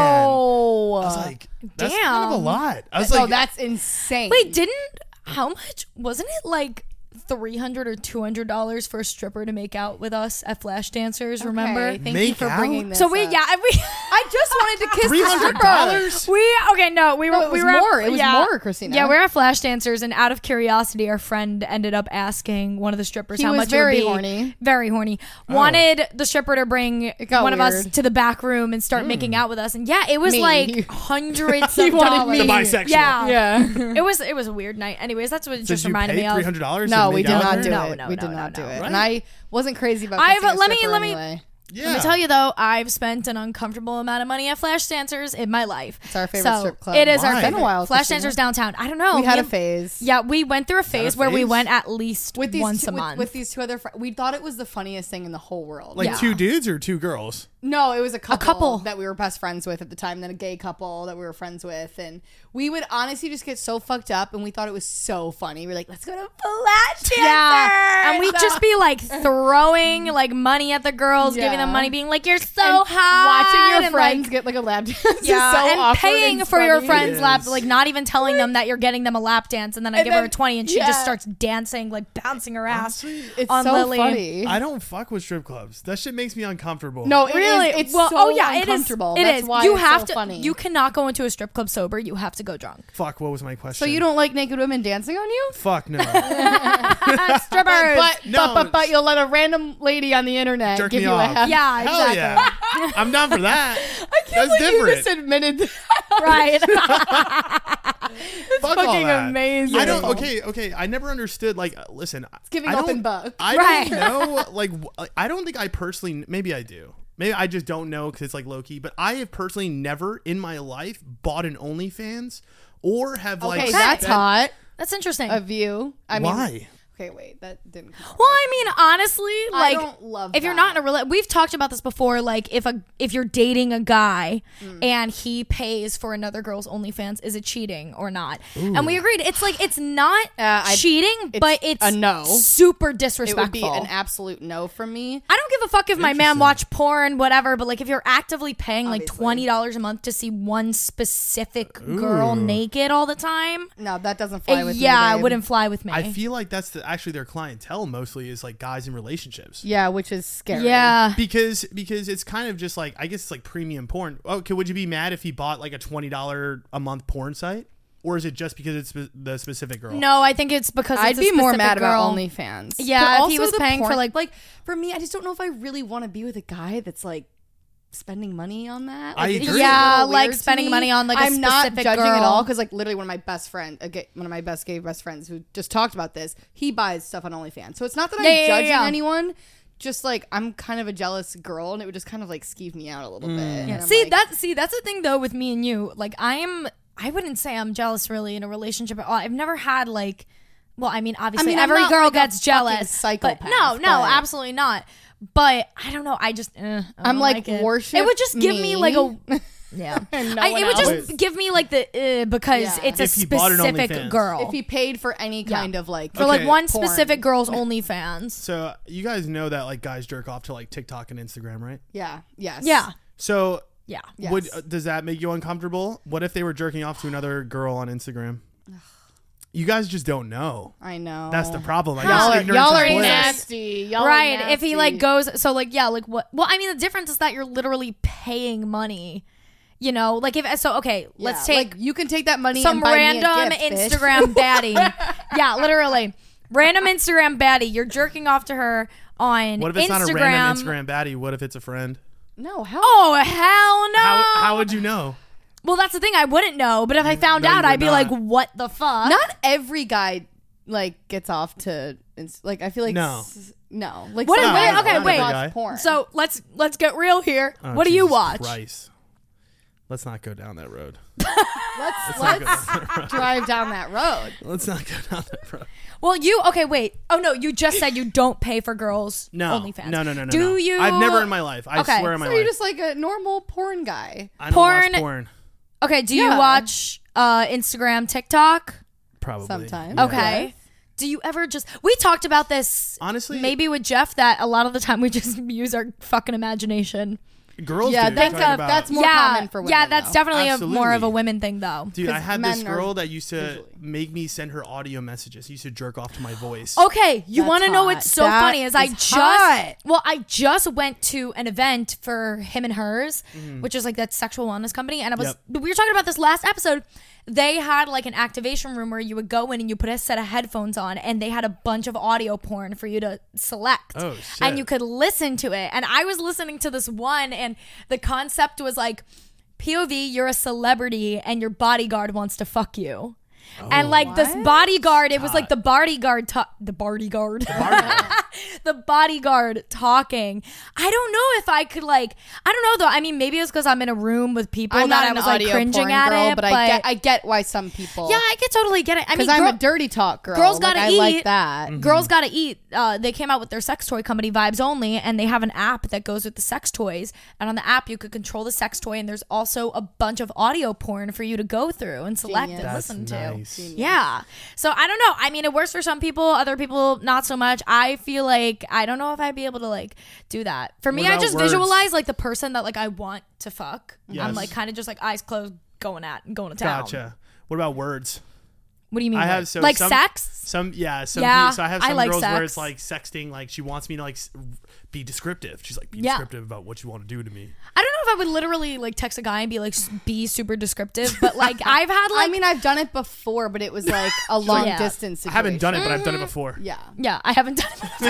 Wow. I was like, "That's kind of a Damn. lot." I was No, like, that's insane. Wait, didn't how much wasn't it like three hundred or two hundred dollars for a stripper to make out with us at Flash Dancers? Remember? Okay, thank Make you for out? bringing this So we up. yeah we I just wanted to kiss three the hundred stripper. dollars. we okay no we were No, it we was were at- more. It was yeah, more, Christina. Yeah, we we're at Flash Dancers, and out of curiosity, our friend ended up asking one of the strippers He how was much very it would be. horny. Very horny. Oh. Wanted the stripper to bring got one of us weird. to the back room and start making out with us, and yeah, it was Me. like hundreds He of wanted dollars. me. The bisexual. Yeah, Yeah. it was it was a weird night. Anyways, that's what it Did just you reminded pay me of. three hundred dollars? No, we did not it. do No, it. no, we no, did no, not do no. it. Right. And I wasn't crazy about I've- kissing a let me- stripper let me- anyway. Yeah. Let me tell you though, I've spent an uncomfortable amount of money at Flash Dancers in my life. It's our favorite so strip club. It is Why? our It's favorite. been a while, Flash Christina. Dancers downtown. I don't know. We had Me a and- phase. Yeah, we went through a phase where we phase? went at least With these once two, a with, month. with these two other friends. We thought it was the funniest thing in the whole world. Like Yeah. two dudes or two girls? No, it was a couple, couple. that we were best friends with at the time, then a gay couple that we were friends with. And we would honestly just get so fucked up, and we thought it was so funny. We were like, let's go to Flash Dancers. yeah, and we'd So- just be like throwing like money at the girls, Yeah. giving them money, being like, "You're so And hot," watching your and, friends like, get like a lap dance. yeah, is so and awkward paying and for your funny. friend's It lap, is. like not even telling them that you're getting them a lap dance, and then I And give her then- a twenty, and she yeah. just starts dancing, like bouncing her ass Honestly, It's on so Lily. funny. I don't fuck with strip clubs. That shit makes me uncomfortable. No, it Really? is- It's well, so oh yeah, it is. uncomfortable. It That's is. why you it's have so to. funny. You cannot go into a strip club sober. You have to go drunk. Fuck. What was my question? So you don't like naked women dancing on you? Fuck no. Strippers. But, No. but, but, but you'll let a random lady on the internet Jerk give me you off. a half. yeah, Hell exactly. yeah. I'm down for that. I can't That's believe you different. just admitted that. Right. Fuck all fucking that. amazing. I don't. Okay. Okay. I never understood. Like, uh, listen. It's giving I up don't- in buck. I Right. don't know. Like, wh- like, I don't think I personally. Maybe I do. Maybe I just don't know because it's like low key. But I have personally never in my life bought an OnlyFans or have like. Okay, that's spent- hot That's interesting. of you. I mean, Why? okay, wait, that didn't come. Well, I mean, honestly, like, don't love if you're that. not in a relationship, we've talked about this before. Like, if a if you're dating a guy and he pays for another girl's OnlyFans, is it cheating or not? And we agreed. It's like it's not Uh, I- cheating, but it's a no. super It disrespectful. would be an absolute no from me. I don't give a fuck if my man Interesting. watch porn, whatever. But like, if you're actively paying like Obviously. twenty dollars a month to see one specific girl naked all the time, No, that doesn't fly uh, with me. yeah, it babe. wouldn't fly with me. I feel like that's the, actually their clientele mostly is like guys in relationships. Yeah, which is scary. yeah. Because because it's kind of just like I guess it's like premium porn. Okay, would you be mad if he bought like a twenty dollar a month porn site, or is it just because it's spe- the specific girl? No, I think it's because I'd it's a be more specific mad girl. about OnlyFans. Yeah, But if he also was the paying for, porn- like- like for me, I just don't know if I really want to be with a guy that's like spending money on that. I Like, it just agree. seems a Yeah, little like weird to spending me. money on, like, a I'm not specific judging at girl. all because like literally one of my best friend, a gay, one of my best gay best friends who just talked about this. He buys stuff on OnlyFans, so it's not that I'm Yeah, yeah, yeah, judging yeah. anyone. Just like I'm kind of a jealous girl, and it would just kind of like skeeve me out a little bit. And Yeah. I'm See like, that? See that's the thing though with me and you. Like I'm, I wouldn't say I'm jealous really in a relationship at all. I've never had like, well, I mean, obviously I mean, I'm every not girl like a gets fucking jealous. psychopath, but no, no, but- absolutely not. But I don't know. I just, eh, I don't I'm like, like it. worship It would just give me, me. like a. Yeah, And no I, one it would else. just give me like the uh, because Yeah. it's a If he bought an specific OnlyFans. girl if he paid for any Yeah. kind of like for like Okay. one porn. specific girl's OnlyFans. So you guys know that like guys jerk off to like TikTok and Instagram, right? yeah, yes, Yeah, So yeah. Yes. would uh, does that make you uncomfortable? What if they were jerking off to another girl on Instagram? You guys just don't know. I know. That's the problem. I Y'all guess are, ignorance y'all is are bliss. nasty. Y'all are Right. If he like nasty. goes, so like, yeah, like what? Well, I mean, the difference is that you're literally paying money. You know, like if so, okay, let's Yeah, take like, you can take that money some and buy random me a gift, bitch. Instagram baddie. Yeah, literally, random Instagram baddie. You're jerking off to her on What if it's Instagram. not a random Instagram baddie? What if it's a friend? No, hell. Oh hell no! How how would you know? Well, that's the thing. I wouldn't know, but if I found no, you out, would I'd be not. like, "What the fuck?" Not every guy like gets off to ins- like. I feel like No. s- no. Like What some is- guys wait, okay, only wait. watch Guy. Porn. So let's let's get real here. Oh, what do you Jesus watch? Christ. Let's not go down that road. let's not let's drive down that road. Let's not go down that road. Well, you okay? Wait. Oh no, you just said you don't pay for girls' No, OnlyFans. no, no, no, no. Do no. you? I've never in my life. I Okay. swear in my So life. you're just like a normal porn guy. I don't porn- watch porn. Okay. Do you Yeah. watch uh, Instagram, TikTok? Probably. Sometimes. Yeah. Okay. Yes. Do you ever just? We talked about this. Honestly, Maybe with Jeff that a lot of the time we just use our fucking imagination. girls Yeah, do. that's talking a- about- that's more yeah, common for women. yeah, that's though. definitely a, more of a Absolutely. women thing though. Dude, I 'Cause had this men are girl that used to visually. make me send her audio messages. He used to jerk off to my voice. Okay, you That's want to know hot. what's so That funny is I is just hot. well I just went to an event for him and hers, which is like that sexual wellness company, and I was Mm-hmm. Yep. we were talking about this last episode. They had like an activation room where you would go in and you put a set of headphones on, and they had a bunch of audio porn for you to select, Oh, shit. and you could listen to it. And I was listening to this one, and the concept was like, P O V, you're a celebrity, and your bodyguard wants to fuck you. And like this What? bodyguard, it was like Hot. the bodyguard, ta- the bodyguard, the bodyguard talking. I don't know if I could like, I don't know though. I mean, maybe it's because I'm in a room with people I'm that not I an was like audio cringing porn at girl, it, but, I get I get why some people. yeah, I could totally get it. I mean, because I'm girl- a dirty talk girl. girls Like, gotta I eat. like that. Girls Gotta Eat. Uh, they came out with their sex toy company, Vibes Only, and they have an app that goes with the sex toys. And on the app, you could control the sex toy, and there's also a bunch of audio porn for you to go through and select Genius. and That's listen nice. to. Yeah. So I don't know. I mean, it works for some people, other people not so much. I feel feel like I don't know if I'd be able to like do that. For me, What I about just words? visualize like the person that like I want to fuck. Yes. I'm like kind of just like eyes closed, going at going to town. Gotcha. What about words? What do you mean? I like- have so like some, sex? Some yeah, some Yeah, pe- so I have I some like girls where sex. it's like sexting, like she wants me to like s- be descriptive. She's like, be Yeah. descriptive about what you want to do to me. I don't know if I would literally like text a guy and be like s- be super descriptive, but like I've had like I mean, I've done it before, but it was like a long Yeah. distance I situation. haven't done it, but I've done it before. Yeah, yeah, I haven't done it.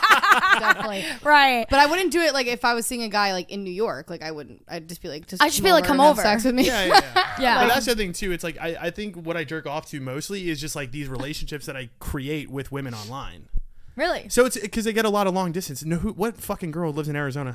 I, definitely. Right. But I wouldn't do it like if I was seeing a guy like in New York. Like I wouldn't. I'd just be like, just I'd just be like, come and have over. sex with me. Yeah, yeah, yeah. Yeah. But that's the thing too. It's like I, I think what I jerk off to mostly is just like these relationships that I create with women online. Really? So it's because they get a lot of long distance. No, who, what fucking girl lives in Arizona?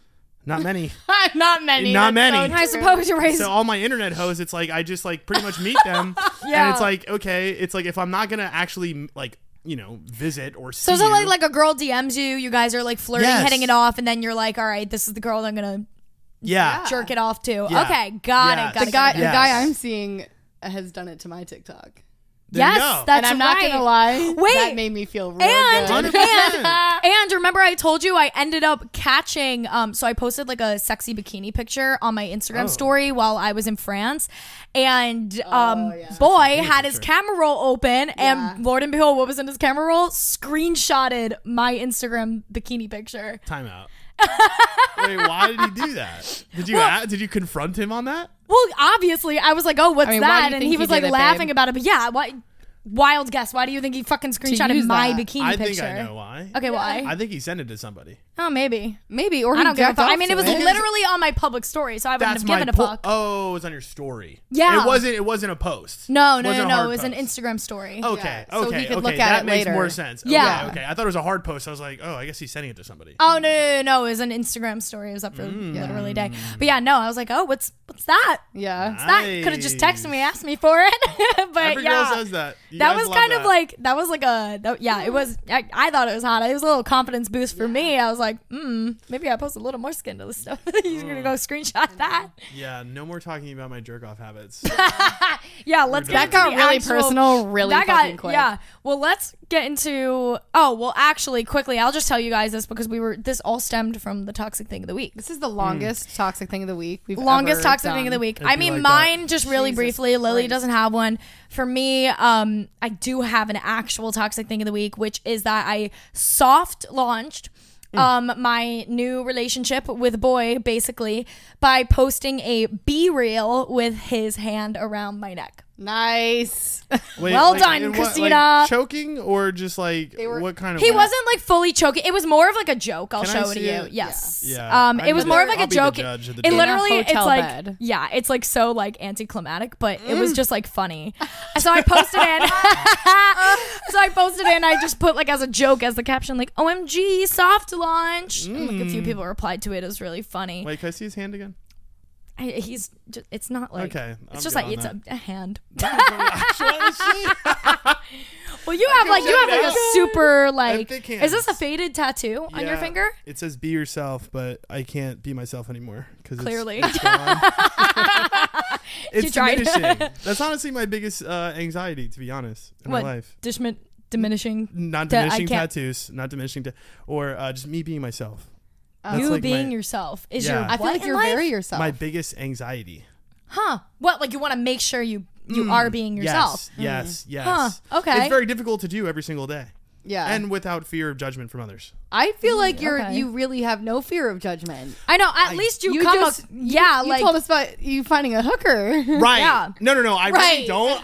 Not many. Not many. Not That's many. so I true. suppose you're right. So all my internet hoes, it's like I just like pretty much meet them, Yeah. and it's like okay, it's like if I'm not gonna actually like you know visit or see So is it like you- like a girl D Ms you, you guys are like flirting, Yes. hitting it off, and then you're like, all right, this is the girl I'm gonna yeah. jerk it off to. Yeah. Okay, got Yes. it. Got The it. guy, got it. the Yes. guy I'm seeing has done it to my TikTok. There you Yes, go. that's and I'm not right. gonna lie. Wait. that made me feel real And good. one hundred percent. and remember I told you I ended up catching um so I posted like a sexy bikini picture on my Instagram Oh. story while I was in France, and um yeah. boy bikini had his picture. camera roll open, Yeah. and Lord and behold, what was in his camera roll? Screenshotted my Instagram bikini picture. Time out. Wait, why did he do that? Did you Well- a- did you confront him on that? Well, obviously, I was like, "Oh, what's I mean, why do that?" you And think he he was did like it, laughing babe? about it. But yeah, why? Wild guess. Why do you think he fucking screenshotted use my that. bikini I picture? think I know why. Okay, why? I think he sent it to somebody. Oh, maybe. Maybe, or I he don't give a jacked fuck. I off mean, to it was it. literally on my public story, so I wouldn't That's have my given a po- fuck. Oh, it was on your story. Yeah. It wasn't. It wasn't a post. No, no, Wasn't no, a no. hard It was an post. Instagram story. Okay. Yeah, so okay. he could okay. look at that it makes later. more sense. Yeah. Okay, okay. I thought it was a hard post. I was like, oh, I guess he's sending it to somebody. Oh no, no, no, no! It was an Instagram story. It was up for Mm. literally a day. But yeah, no, I was like, oh, what's what's that? Yeah. What's that? Could have just texted me, asked me for it. But Every yeah, girl says that. You that guys was love kind of that. like that was like a that, yeah. It was. I, I thought it was hot. It was a little confidence boost for me. I was like, hmm, maybe I post a little more skin to this stuff. He's gonna go screenshot that. Yeah. No more talking about my jerk off habits. Yeah, let's get That into got the really actual- personal, really that fucking got, quick. Yeah. Well, let's get into. Oh, well, actually, quickly, I'll just tell you guys this because we were. This all stemmed from the toxic thing of the week. This is the longest toxic thing of the week. We've Longest ever toxic done. thing of the week. It'd I be mean, like mine just really Jesus briefly. Lily Christ. doesn't have one. For me, um, I do have an actual toxic thing of the week, which is that I soft launched um my new relationship with a boy basically by posting a B reel with his hand around my neck. Nice. Wait, Well like, done, in what, Christina. Like, choking or just like were- what kind of? He way? wasn't like fully choking. It was more of like a joke. I'll Can I show it to see you. it? Yes. Yeah. Um, I it was need more to- of like I'll a be the joke. judge of the It joke. literally, In a it's hotel like, bed. yeah, it's like so like anticlimactic, but it was just like funny. So I posted in. So I posted in. I just put like as a joke as the caption, like O M G soft launch. And like a few people replied to it. It was really funny. Wait, can I see his hand again? I, he's. Just, it's not like. Okay, It's I'm just good like on it's a, a hand. Actually, Well, you have like you have like a super like. thick Is this a hands. faded tattoo on your Yeah. finger? It says "Be yourself," but I can't be myself anymore because Clearly. it's, it's gone. It's You tried. diminishing. That's honestly my biggest uh, anxiety, to be honest, in What? my life. Dishmin- diminishing. Not Da- I diminishing can't- tattoos, not diminishing, ta- or uh, just me being myself. That's You like being my, yourself is Yeah. your. I feel what like in you're life? very yourself. my biggest anxiety. Huh? What? Like you want to make sure you you Mm. are being yourself. Yes, yes, yes. Huh, okay. It's very difficult to do every single day, yeah. and without fear of judgment from others. I feel like you're okay. you really have no fear of judgment. I know. At I- least you, You come just- up. Yeah, You like told us about you finding a hooker. Right? Yeah. No, no, no. I really Right. don't.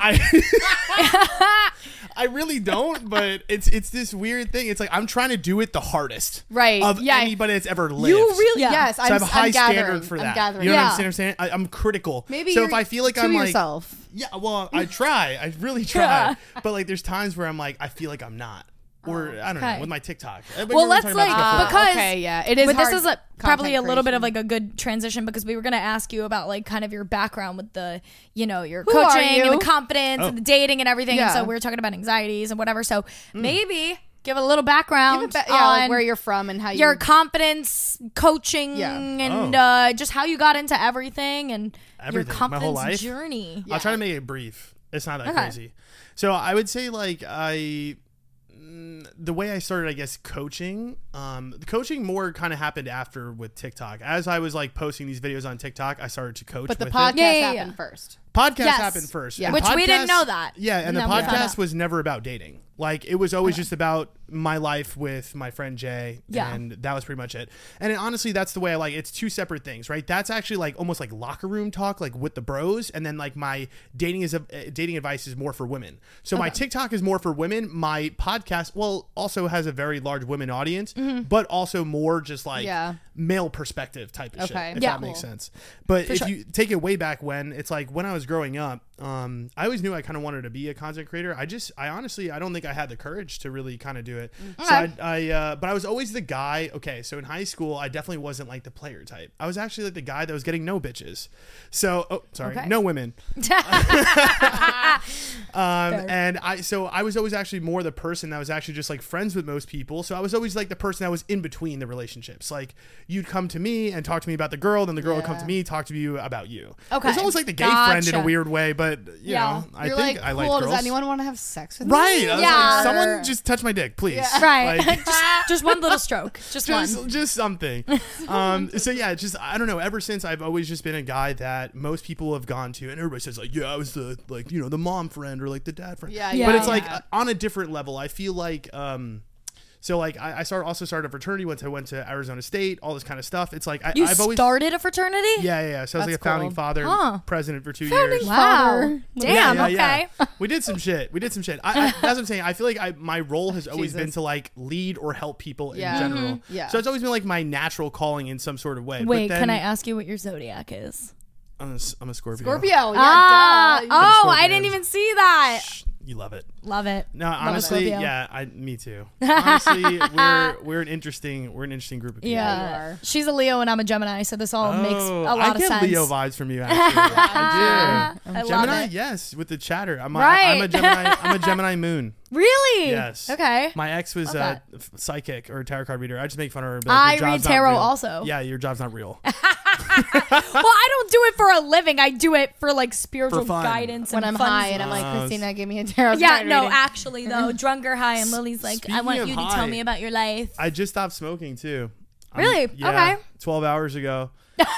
I. I really don't, but it's it's this weird thing. It's like I'm trying to do it the hardest, Right, of yeah. anybody that's ever lived. You really Yeah. yes. So I'm, I have a high I'm gathering, standard for I'm that. gathering. You know Yeah. what I'm saying? I'm saying I, I'm critical. Maybe so you're if I feel like to I'm like, yourself. yeah, well, I try. I really try. But like, there's times where I'm like, I feel like I'm not, or I don't Okay. know, with my TikTok. But Well, we were let's, talking about like, this Ah, before. because- okay, yeah, it is. but this hard is a, probably a content little bit of creation. like a good transition because we were going to ask you about like kind of your background with the, you know, your Who are coaching and you? the confidence Oh. and the dating and everything. And Yeah. so we were talking about anxieties and whatever. So maybe give a little background Give it ba- yeah, like on where you're from and how you your confidence coaching Yeah. and Oh. uh, just how you got into everything and Everything, your my whole confidence life? journey. I'll try to make it brief. It's not that Okay. crazy. So I would say like I, mm, the way I started, I guess, coaching, um, the coaching more kind of happened after with TikTok. As I was like posting these videos on TikTok, I started to coach. But the with podcast it. Yeah, yeah, happened yeah. first. Podcast Yes. happened first. Yeah. And Which we didn't podcast- know that. Yeah, and And the then we found podcast out. was never about dating. Like, it was always just about my life with my friend Jay. Yeah. And that was pretty much it. And it, honestly, that's the way I like it. It's two separate things, right? That's actually like almost like locker room talk, like with the bros. And then like my dating is a, uh, dating advice is more for women. So my TikTok is more for women. My podcast, well, also has a very large women audience, but also more just like Yeah. male perspective type of Okay. shit, if Yeah. that makes sense. But if sure. you take it way back when, it's like when I was growing up, um, I always knew I kind of wanted to be a content creator. I just, I honestly, I don't think I had the courage to really kind of do it. So I, I uh, but I was always the guy. Okay, so in high school, I definitely wasn't like the player type. I was actually like the guy that was getting no bitches. So, oh, sorry, Okay. no women. Um, and I, so I was always actually more the person that was actually just like friends with most people. So I was always like the person that was in between the relationships. Like you'd come to me and talk to me about the girl, then the girl would come Yeah. to me, talk to you about you. Okay. It's almost like the gay friend in a Gotcha. weird way, but you Yeah. know, I You're think like, I like cool. girls. Does anyone want to have sex with Right. me? I was Yeah. like, someone just touch my dick, please. Yeah. Right. Like, just, just one little stroke. Just, just one. just something. Um, so yeah, just I don't know. Ever since I've always just been a guy that most people have gone to, and everybody says like, yeah, I was the like you know the mom friend or like the dad friend. Yeah, Yeah. But it's like yeah. uh, on a different level. I feel like um, so like I, I started also started a fraternity once I went to Arizona State, all this kind of stuff. It's like I, You I've always started a fraternity? yeah yeah. yeah. So I was like a That's founding cool. father, Huh. president for two Founding years. Wow. Father. Damn. Yeah, yeah, okay. yeah. We did some shit. We did some shit. I, I, that's what I'm saying. I feel like I, my role has always Jesus. been to like lead or help people Yeah. in general. Mhm. Yeah. So it's always been like my natural calling in some sort of way. Wait, but then, can I ask you what your zodiac is? I'm a, I'm a Scorpio. Scorpio. Yeah, ah, duh. oh, I Scorpios. didn't even see that. Shh, you love it. Love it. No, Love a honestly, Scorpio. yeah, I me too. Honestly, we're we're an interesting we're an interesting group of people. Yeah, you are. she's a Leo and I'm a Gemini, so this all makes a Oh, lot I of get sense. Leo vibes from you. Actually, I do. I love Gemini, it. yes, with the chatter. I'm a, Right. I'm a Gemini. I'm a Gemini moon. Really? Yes. Okay. My ex was Love uh, that. f- psychic or tarot card reader. I just make fun of her. But I like, your read job's not tarot real. also. Yeah, your job's not real. Well, I don't do it for a living. I do it for like spiritual For fun. guidance When and I'm fun high and I'm like, Uh, Christina, give me a tarot Yeah, card no, reading. actually though, drunk or high, and Lily's like, I Speaking want of you to high, tell me about your life. I just stopped smoking too. I'm- Really? yeah, Okay. twelve hours ago.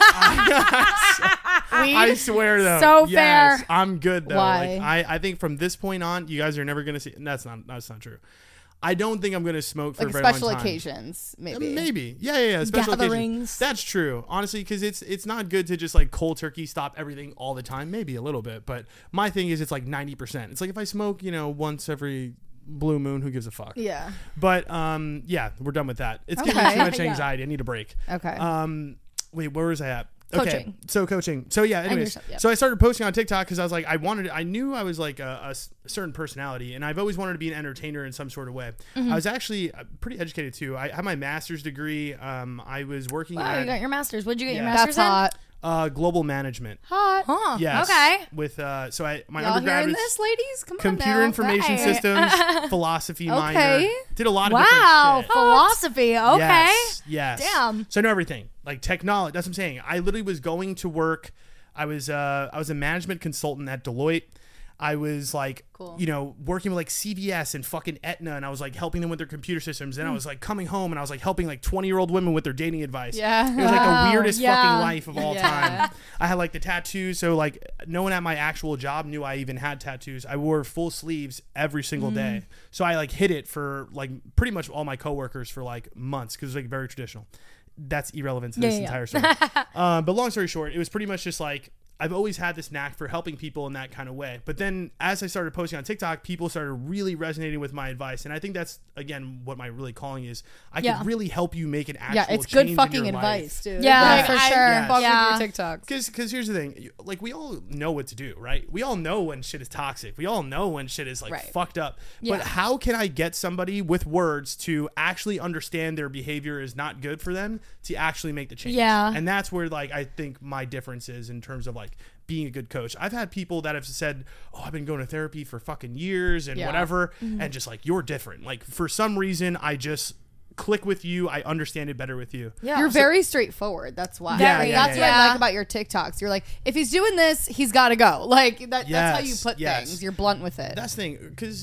Weed? I swear though. So yes, fair. I'm good though. Why? Like, I, I think from this point on, you guys are never gonna see. That's not that's not true. I don't think I'm gonna smoke for like a very long special time. occasions, Uh, maybe. Maybe. Yeah, yeah, yeah. Special occasions. Gatherings. That's true. Honestly, because it's it's not good to just like cold turkey stop everything all the time. Maybe a little bit, but my thing is it's like ninety percent. It's like if I smoke, you know, once every blue moon, who gives a fuck? Yeah. But um, yeah, we're done with that. It's giving me Okay. too much Yeah. anxiety. I need a break. Okay. Um, wait, where was I at? Okay, Coaching. so coaching. So yeah, anyways, yourself, yeah. so I started posting on TikTok because I was like, I wanted, I knew I was like a, a s- certain personality, and I've always wanted to be an entertainer in some sort of way. Mm-hmm. I was actually uh, pretty educated too. I have my master's degree. Um, I was working Wow, at you got your master's. What'd you get your Yeah. master's That's hot. uh, global management. Hot. in? Huh. Yes. Okay. With uh, so I my Y'all undergrad hearing was this, ladies? Come on computer now. information Right. systems, philosophy minor. Okay. Did a lot of Wow. different shit. Philosophy. Okay. Yes, yes. Damn. So I know everything. Like technology. That's what I'm saying. I literally was going to work. I was uh I was a management consultant at Deloitte. I was like, Cool. you know, working with like C V S and fucking Aetna, and I was like helping them with their computer systems. Then I was like coming home and I was like helping like twenty year old women with their dating advice. Yeah. It was like Wow. the weirdest Yeah. fucking life of all Yeah. time. I had like the tattoos, so like no one at my actual job knew I even had tattoos. I wore full sleeves every single day, so I like hid it for like pretty much all my coworkers for like months because it was like very traditional. That's irrelevant to Yeah, this yeah, entire story. um, but long story short, it was pretty much just like I've always had this knack for helping people in that kind of way. But then as I started posting on TikTok, people started really resonating with my advice. And I think that's, again, what my really calling is. I Yeah. can really help you make an actual Yeah, it's change good in fucking your advice, life. dude. Yeah, Like, for I sure. Fuck Yeah. with your TikToks. Because here's the thing. You- Like, we all know what to do, right? We all know when shit is toxic. We all know when shit is, like, Right. fucked up. Yeah. But how can I get somebody with words to actually understand their behavior is not good for them to actually make the change? Yeah. And that's where, like, I think my difference is in terms of, like, being a good coach. I've had people that have said, oh, I've been going to therapy for fucking years and Yeah. whatever. Mm-hmm. And just like, you're different. Like, for some reason, I just click with you. I understand it better with you. Yeah. You're very straightforward. That's why. Yeah, Like, yeah, that's yeah, what yeah. I like about your TikToks. You're like, if he's doing this, he's got to go. Like that, that's how you Yes, put yes. things. You're blunt with it. That's the thing, because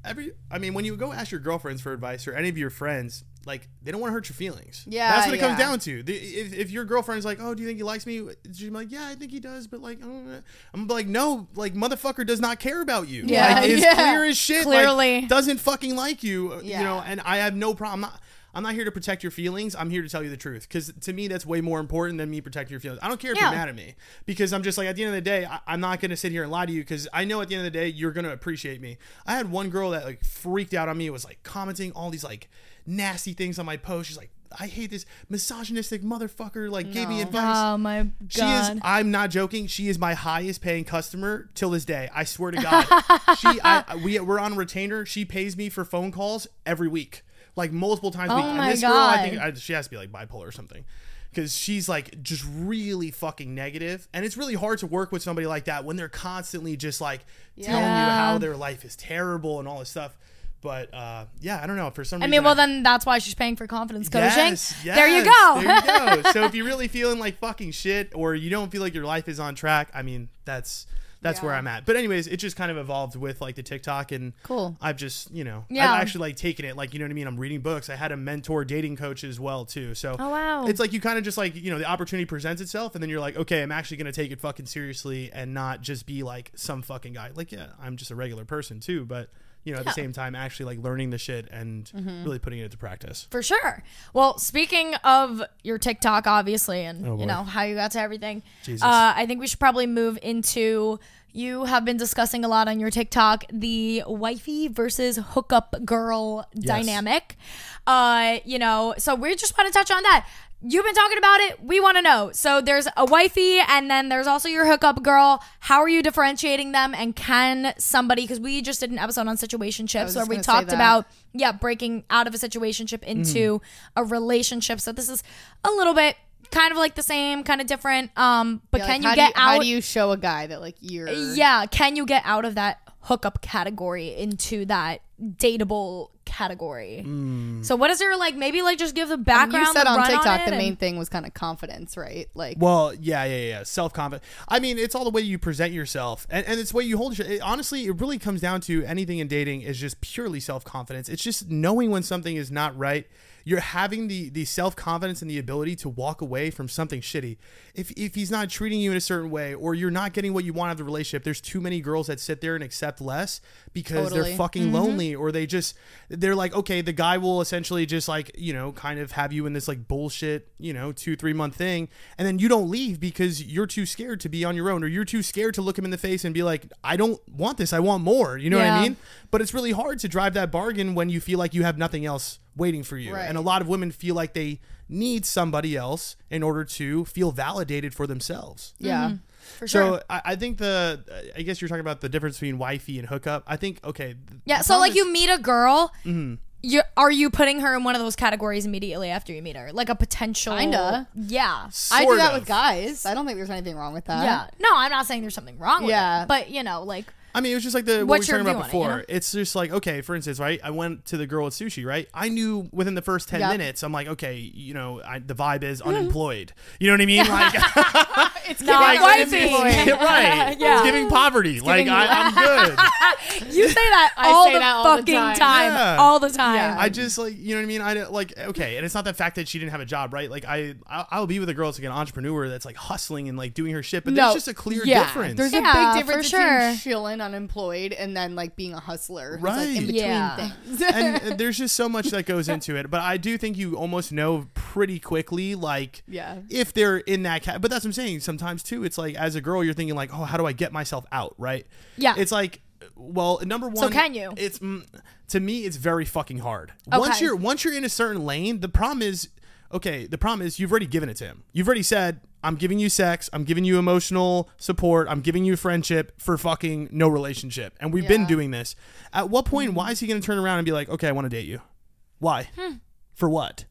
every I mean, when you go ask your girlfriends for advice or any of your friends, like they don't want to hurt your feelings. Yeah, that's what it comes yeah. down to. The, if, if your girlfriend's like, oh, do you think he likes me? She's like, yeah, I think he does, but like, I don't know. I'm like, no, like motherfucker does not care about you. Yeah, like, it's yeah. clear as shit. Clearly. like, doesn't fucking like you. Yeah. You know, and I have no problem. I'm not. I'm not here to protect your feelings. I'm here to tell you the truth. Because to me, that's way more important than me protecting your feelings. I don't care if Yeah. you're mad at me. Because I'm just like, at the end of the day, I, I'm not going to sit here and lie to you. Because I know at the end of the day, you're going to appreciate me. I had one girl that like freaked out on me. It was like commenting all these like nasty things on my post. She's like, I hate this misogynistic motherfucker. Like gave me No. advice. Oh my She god. is. I'm not joking. She is my highest paying customer till this day. I swear to God. she. I. We. We're on retainer. She pays me for phone calls every week, like multiple times a Oh week. And my this girl, I God. think I, she has to be like bipolar or something, because she's like just really fucking negative, and it's really hard to work with somebody like that when they're constantly just like telling you Yeah. how their life is terrible and all this stuff. But uh, yeah, I don't know. For some I reason, mean, well, then that's why she's paying for confidence coaching. Yes, yes, there you go. There you go. So if you're really feeling like fucking shit, or you don't feel like your life is on track, I mean, that's that's Yeah. where I'm at. But anyways, it just kind of evolved with like the TikTok, and Cool. I've just, you know, Yeah. I've actually like taken it, like, you know what I mean? I'm reading books. I had a mentor dating coach as well too. So Oh, wow. it's like you kind of just like, you know, the opportunity presents itself, and then you're like, okay, I'm actually going to take it fucking seriously and not just be like some fucking guy. Like, yeah, I'm just a regular person too, but you know, at the Yeah. same time, actually like learning the shit and Mm-hmm. really putting it into practice. For sure. Well, speaking of your TikTok, obviously, and Oh, boy. you know how you got to everything, Jesus. uh, I think we should probably move into. You have been discussing a lot on your TikTok the wifey versus hookup girl dynamic. Uh, you know, so we just want to touch on that. You've been talking about it. We want to know. So there's a wifey, and then there's also your hookup girl. How are you differentiating them? And can somebody? Because we just did an episode on situationships was where just we gonna say talked that. about yeah breaking out of a situationship into a relationship. So this is a little bit kind of like the same, kind of different. Um, but Yeah, can like, you how get do out? How do you show a guy that like you're? Yeah, can you get out of that hookup category into that dateable category? So what is there like? Maybe like just give the And background. you said the on run TikTok it the and- main thing was kind of confidence, right? Like, Well, yeah, yeah, yeah. Self confidence. I mean, it's all the way you present yourself, and, and it's the way you hold your. It, honestly, it really comes down to anything in dating is just purely self confidence. It's just knowing when something is not right. You're having the the self confidence and the ability to walk away from something shitty. If if he's not treating you in a certain way, or you're not getting what you want out of the relationship, there's too many girls that sit there and accept less because Totally. they're fucking lonely, or they just they're like, okay, the guy will essentially just like, you know, kind of have you in this like bullshit, you know, two three month thing, and then you don't leave because you're too scared to be on your own, or you're too scared to look him in the face and be like, I don't want this, I want more. You know what Yeah. I mean? But it's really hard to drive that bargain when you feel like you have nothing else waiting for you. Right. And a lot of women feel like they need somebody else in order to feel validated for themselves. yeah. for sure. So I, I think the, I guess you're talking about the difference between wifey and hookup. I think, okay. yeah. the So problem like is- you meet a girl. You, are you putting her in one of those categories immediately after you meet her? Like a potential. Kinda. Yeah. I do sort that of. with guys. I don't think there's anything wrong with that. Yeah. No, I'm not saying there's something wrong with Yeah. it. But you know, like. I mean, it was just like the what What's we were your talking about view on it, before. you know? It's just like, okay, for instance, right? I went to the girl at sushi, right? I knew within the first ten Yep. minutes, I'm like, okay, you know, I, the vibe is unemployed. You know what I mean? Like, It's Not giving wifey. unemployed. right? Yeah. It's giving poverty. like, giving- I, I'm good. You say that I all say the that all the fucking time. time. Yeah. All the time. Yeah. I just like, you know what I mean? I don't- like, okay, and it's not the fact that she didn't have a job, right? Like, I, I'll, I'll be with a girl that's like an entrepreneur that's like hustling and like doing her shit, but No, there's just a clear yeah. difference. There's Yeah, a big difference for between sure. chilling unemployed and then like being a hustler, who's, like Right. in between Yeah. things. and uh, there's just so much that goes into it, but I do think you almost know pretty quickly, like, Yeah. if they're in that cat. But that's what I'm saying. Sometimes too, it's like as a girl, you're thinking like, oh, how do I get myself out, right? Yeah. It's like, well, number one. can you? It's mm, to me, it's very fucking hard. Okay. Once you're once you're in a certain lane, the problem is, okay, the problem is you've already given it to him. You've already said, I'm giving you sex, I'm giving you emotional support, I'm giving you friendship for fucking no relationship. And we've been Yeah. doing this. At what point, why is he going to turn around and be like, okay, I want to date you? Why? For what?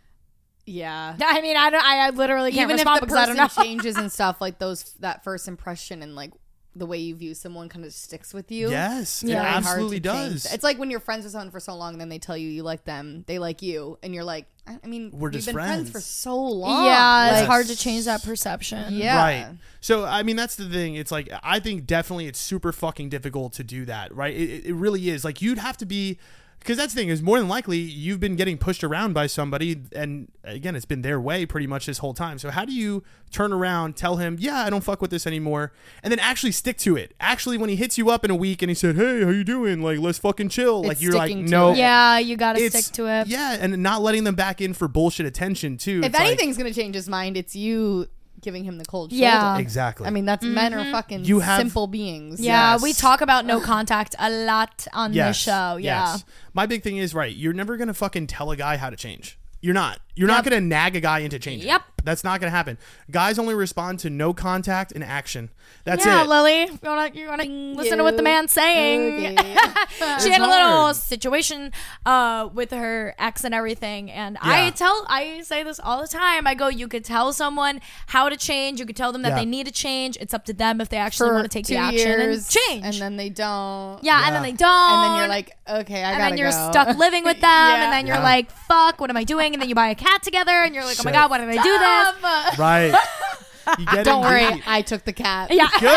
Yeah. I mean, I don't. I, I literally can't Even if respond the because I don't know. person changes and stuff, like those that first impression and like the way you view someone kind of sticks with you. Yes, It's it very hard to absolutely change does. that. It's like when you're friends with someone for so long, then they tell you you like them, they like you, and you're like, I I mean, We're we've just been friends. friends. for so long. Yeah, Like, it's hard to change that perception. Yeah. Right. So, I mean, that's the thing. It's like, I think definitely it's super fucking difficult to do that, right? It, it really is. Like, you'd have to be, because that's the thing, is more than likely you've been getting pushed around by somebody, and again, it's been their way pretty much this whole time. So how do you turn around, tell him, yeah, I don't fuck with this anymore, and then actually stick to it? Actually, when he hits you up in a week and he said, hey, how you doing? Like, let's fucking chill. It's like, you're like, sticking to no. it. Yeah, you gotta It's- stick to it. Yeah, and not letting them back in for bullshit attention, too. If It's like- anything's gonna change his mind, it's you giving him the cold shoulder. Yeah. exactly. I mean, that's men are fucking You have- simple beings. Yeah, Yes. we talk about no contact a lot on yes, this show. Yeah. yes. My big thing is, right, you're never going to fucking tell a guy how to change. You're not. You're not Yep. going to nag a guy into changing. Yep. That's not going to happen. Guys only respond to no contact and action. That's yeah, it. Lily, you wanna you wanna listen to what the man's saying? Okay. She had a little hard. situation uh, with her ex and everything, and I Yeah. tell I say this all the time. I go, you could tell someone how to change. You could tell them that Yeah. they need to change. It's up to them if they actually For want to take two the action years, and change. and then they don't. yeah, Yeah. and then they don't. And then you're like, okay, I and gotta then you're go. stuck living with them, Yeah. and then you're Yeah. like, "Fuck, what am I doing?" And then you buy a cat together, and you're like, "Oh my Shit. god, why did I do this?" Right. You get Don't in worry, deep. I took the cat. Yeah, Good.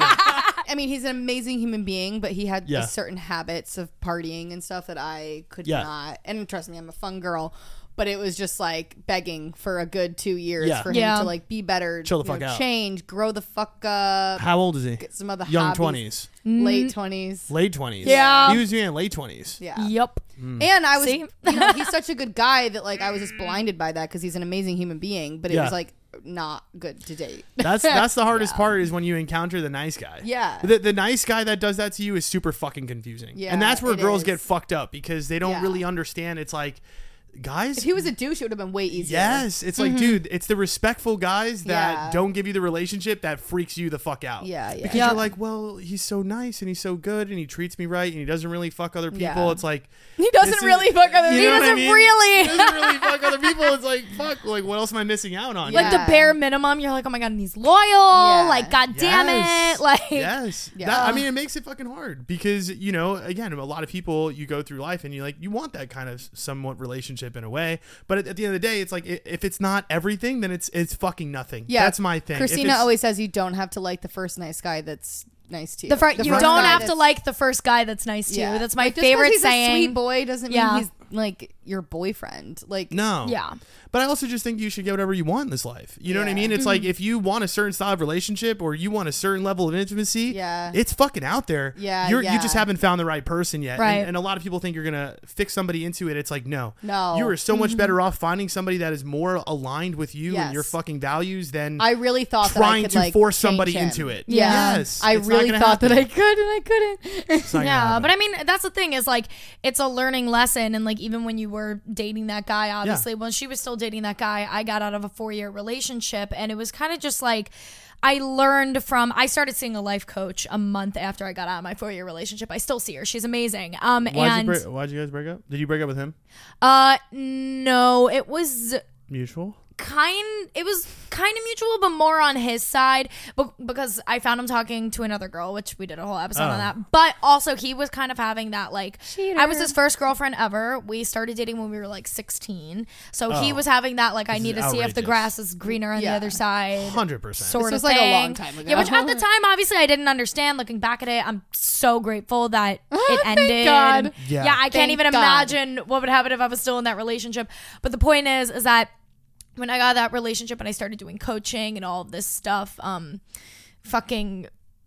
I mean, he's an amazing human being, but he had Yeah. certain habits of partying and stuff that I could Yeah. not. And trust me, I'm a fun girl, but it was just like begging for a good two years Yeah. for him Yeah. to like be better, Chill the you fuck know, out. change, grow the fuck up, How old is he? get some other Young hobbies. twenties. late twenties. Late twenties. Yeah. He was in late twenties. Yeah. Yep. And I was, See? you know, he's such a good guy that like I was just blinded by that because he's an amazing human being, but it Yeah. was like not good to date. That's that's the hardest Yeah. part is when you encounter the nice guy. Yeah. The, the nice guy that does that to you is super fucking confusing. Yeah, and that's where it girls is. get fucked up because they don't Yeah. really understand. It's like, guys. If he was a douche, it would have been way easier. Yes, it's like, dude, it's the respectful guys that Yeah. don't give you the relationship that freaks you the fuck out. Yeah, yeah. Because Yeah. you're like, well, he's so nice and he's so good and he treats me right and he doesn't really fuck other people. Yeah. It's like He doesn't this is- really fuck other you people. know He what I doesn't mean? really. He doesn't really fuck other people. It's like, fuck, like what else am I missing out on? Yeah. Like the bare minimum, you're like, oh my god, and he's loyal. Like, god damn Yes. it. Like, yes. Yeah. That, I mean, it makes it fucking hard because, you know, again, a lot of people, you go through life and you like, you want that kind of somewhat relationship in a way. But at, at the end of the day, it's like, i- if it's not everything, then it's it's fucking nothing. Yeah, That's my thing. If Christina it's- always says you don't have to like the first nice guy that's nice to you. the fir- you first don't guy have to that's- like the first guy that's nice to Yeah. you. That's my Like, just 'cause favorite he's saying. A sweet boy doesn't Yeah. mean he's like your boyfriend. Like No. Yeah. But I also just think you should get whatever you want in this life. You know what I Yeah. mean? It's Mm-hmm. like if you want a certain style of relationship or you want a certain level of intimacy, Yeah. it's fucking out there. Yeah, You're, You yeah. just haven't found the right person yet. Right. And, and a lot of people think you're going to fix somebody into it. It's like, no. No. You are so much Mm-hmm. better off finding somebody that is more aligned with you and Yes. your fucking values than I really thought that I trying could, to like, force change somebody him. into it. Yeah. Yes. I It's not really gonna thought that happen. I could and I couldn't. It's not gonna Yeah, happen. but I mean, that's the thing is like, it's a learning lesson. And like, even when you were dating that guy, obviously, when she was still dating that guy, I got out of a four year relationship. And it was kind of just like, I learned from, I started seeing a life coach a month after I got out of my four year relationship. I still see her. She's amazing. Um, Why'd, you and, break, why'd you guys break up? Did you break up with him? uh, no, it was Mutual? kind it was kind of mutual, but more on his side, but because I found him talking to another girl, which we did a whole episode Oh. on that. But also he was kind of having that like Cheater. I was his first girlfriend ever. We started dating when we were like sixteen, so he Oh. was having that like I This need is to see if the outrageous. grass is greener on Yeah. the other side. one hundred percent. Sort This of was, like, a thing. long time ago. Yeah, which at the time, obviously, I didn't understand. Looking back at it, I'm so grateful that it ended. God. And, Yeah. yeah, I can't Thank even God. imagine what would happen if I was still in that relationship. But the point is, is that when I got that relationship and I started doing coaching and all of this stuff, um, fucking,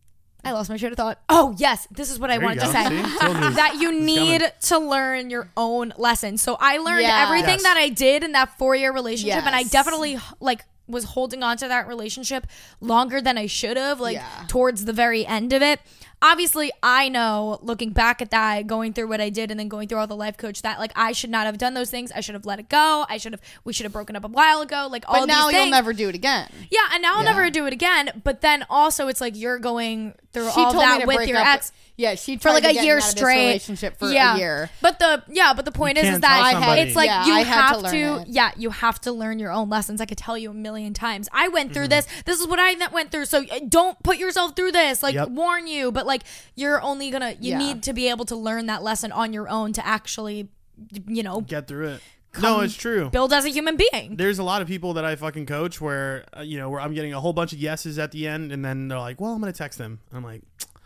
I lost my train of thought. Oh yes, this is what I There you wanted to go. say. See? Told you. That you It's need coming. to learn your own lessons. So I learned Yeah. everything Yes. that I did in that four year relationship, and I Yes. definitely like was holding on to that relationship longer than I should have, like Yeah. towards the very end of it. obviously I know, looking back at that, going through what I did and then going through all the life coach, that like I should not have done those things. I should have let it go. I should have, we should have broken up a while ago. Like all But now these you'll things. never do it again. Yeah, and now I'll Yeah. never do it again. But then also it's like you're going through She all told me that to with break your up. ex. Yeah, she For tried like to a get year me out of this straight relationship for yeah. a year. But the yeah, but the point You is, is can't that tell somebody. it's like Yeah, you I had have to learn to it. yeah, you have to learn your own lessons. I could tell you a million times. I went through Mm-hmm. this. This is what I went through. So uh, don't put yourself through this. Like Yep. warn you, but like you're only gonna you Yeah. need to be able to learn that lesson on your own to actually, you know, Get through it. No, it's true. build as a human being. There's a lot of people that I fucking coach where, uh, you know, where I'm getting a whole bunch of yeses at the end, and then they're like, well, I'm going to text them. I'm like,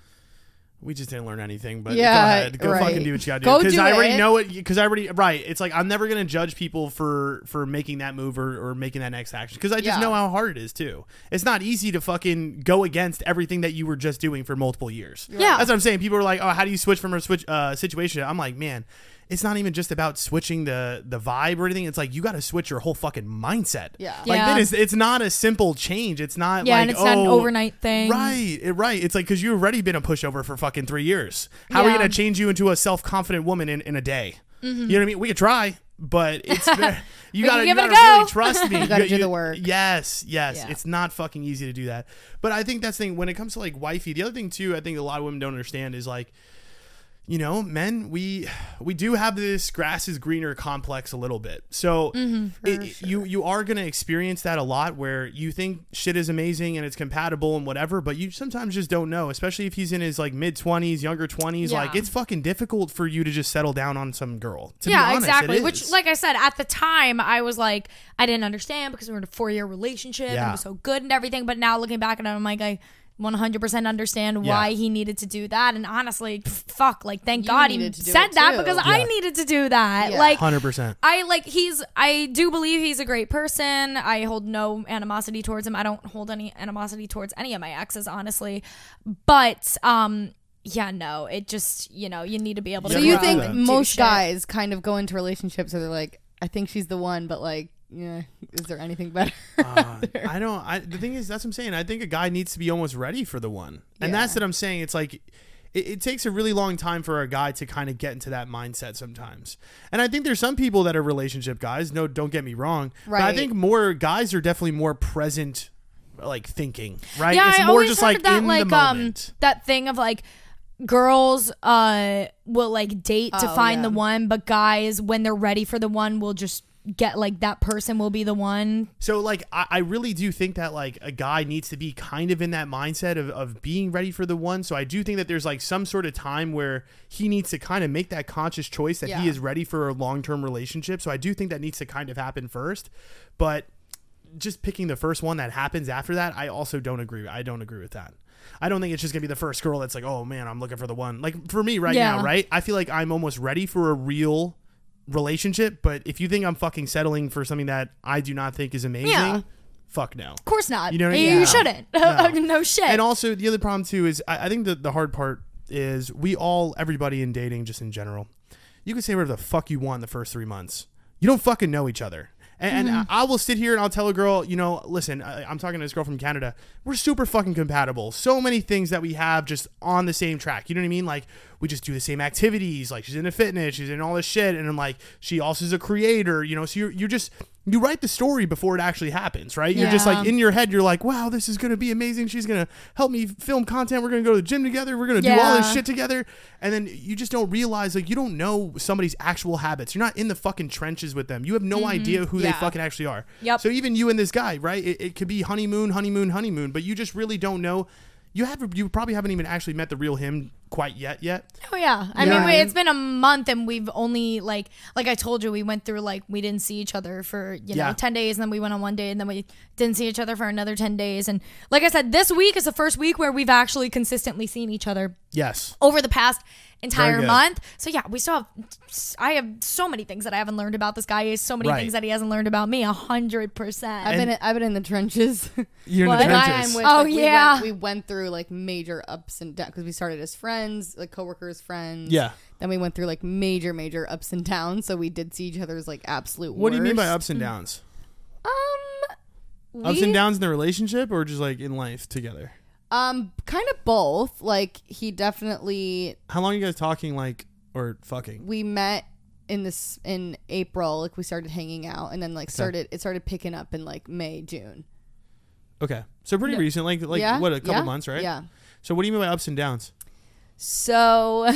we just didn't learn anything, but Yeah, go ahead. Go right. fucking do what you got to Go do. Because do I already it. know it. Because I already, right. It's like, I'm never going to judge people for, for making that move or, or making that next action. Because I just Yeah. know how hard it is, too. It's not easy to fucking go against everything that you were just doing for multiple years. Yeah. That's what I'm saying. People are like, oh, how do you switch from a switch uh, situation? I'm like, man, it's not even just about switching the the vibe or anything. It's like you got to switch your whole fucking mindset. Yeah. Like Yeah. that is, it's not a simple change. It's not Yeah, like and it's oh, not an overnight thing. Right, it, right. It's like because you've already been a pushover for fucking three years. How are we Yeah. gonna change you into a self confident woman in, in a day? Mm-hmm. You know what I mean? We could try, but it's you We gotta can you give it a gotta really go. trust me. You gotta do the work. Yes, yes. Yeah. It's not fucking easy to do that. But I think that's the thing when it comes to like wifey. The other thing too, I think a lot of women don't understand is like, you know, men, we we do have this grass is greener complex a little bit. So Mm-hmm. it, you you are going to experience that a lot where you think shit is amazing and it's compatible and whatever, but you sometimes just don't know, especially if he's in his like mid twenties, younger twenties. Yeah. Like it's fucking difficult for you to just settle down on some girl. To Yeah, be honest, exactly. it Which, is. like I said, at the time, I was like, I didn't understand because we were in a four year relationship and Yeah. it was so good and everything. But now looking back at it, I'm like, I one hundred percent understand Yeah. why he needed to do that. And honestly, pff, fuck, like, thank You God he needed to do said it that too. because I Yeah. needed to do that. Yeah. Like, one hundred percent. I like he's I do believe he's a great person. I hold no animosity towards him. I don't hold any animosity towards any of my exes, honestly. But um yeah, no, it just, you know, you need to be able to So Yeah, you grow think that. and do most shit. guys kind of go into relationships where they're like, I think she's the one, but like, yeah, is there anything better? Uh, I don't. I, the thing is, that's what I'm saying. I think a guy needs to be almost ready for the one, and Yeah. that's what I'm saying. It's like it, it takes a really long time for a guy to kind of get into that mindset sometimes. And I think there's some people that are relationship guys. No, don't get me wrong. But I Right. think more guys are definitely more present, like thinking. Right? Yeah, it's I more always just heard like that, in like, the um, moment. that thing of like girls uh will like date to Oh, find yeah. the one, but guys when they're ready for the one will just get like that person will be the one. So like I, I really do think that like a guy needs to be kind of in that mindset of, of being ready for the one. So I do think that there's like some sort of time where he needs to kind of make that conscious choice that he Yeah. is ready for a long-term relationship. So I do think that needs to kind of happen first. But just picking the first one that happens after that, I also don't agree. I don't agree with that. I don't think it's just gonna be the first girl that's like, oh man, I'm looking for the one. Like for me right Yeah. now, right? I feel like I'm almost ready for a real relationship. But if you think I'm fucking settling for something that I do not think is amazing, Yeah. fuck no. Of course not. You know what I you, mean? you Yeah. shouldn't. No. No. shit. And also the other problem too is I, I think that the hard part is we all, everybody in dating just in general, you can say whatever the fuck you want in the first three months. You don't fucking know each other. And, Mm-hmm. and I I will sit here and I'll tell a girl, you know, listen, I, I'm talking to this girl from Canada. We're super fucking compatible. So many things that we have just on the same track. You know what I mean? Like we just do the same activities. Like she's into fitness, she's in all this shit, and then like she also is a creator. You know, so you you just you write the story before it actually happens, right? You're just Yeah. like in your head. You're like, wow, this is gonna be amazing. She's gonna help me film content. We're gonna go to the gym together. We're gonna do all this Yeah. shit together. And then you just don't realize like you don't know somebody's actual habits. You're not in the fucking trenches with them. You have no idea who they Yeah. fucking actually are. Yep. So even you and this guy, right? It, it could be honeymoon, honeymoon, honeymoon, but you just really don't know. You have you probably haven't even actually met the real him quite yet yet. Oh yeah, I You know mean what I wait, mean? it's been a month and we've only like like I told you we went through like we didn't see each other for you know Yeah. ten days and then we went on one day and then we didn't see each other for another ten days and like I said this week is the first week where we've actually consistently seen each other Yes. over the past entire good. month. So yeah, we still have I have so many things that I haven't learned about this guy. He has so many Right. things that he hasn't learned about me. A hundred percent. I've been I've been in the trenches. You're What? in The the guy trenches. I'm with, Oh, like, we yeah. went, we went through like major ups and downs because we started as friends, like coworkers, friends. Yeah. Then we went through like major, major ups and downs. So we did see each other's like absolute. What do you mean by worst. ups and downs? Um, Ups we- and downs in the relationship, or just like in life together? Um, kind of both. Like he definitely. How long are you guys talking, like, or fucking? We met in this in April. Like we started hanging out, and then like started it started picking up in like May, June. Okay, so pretty Yeah. recent, like like Yeah, what a couple yeah, months, right? Yeah. So what do you mean by ups and downs? So,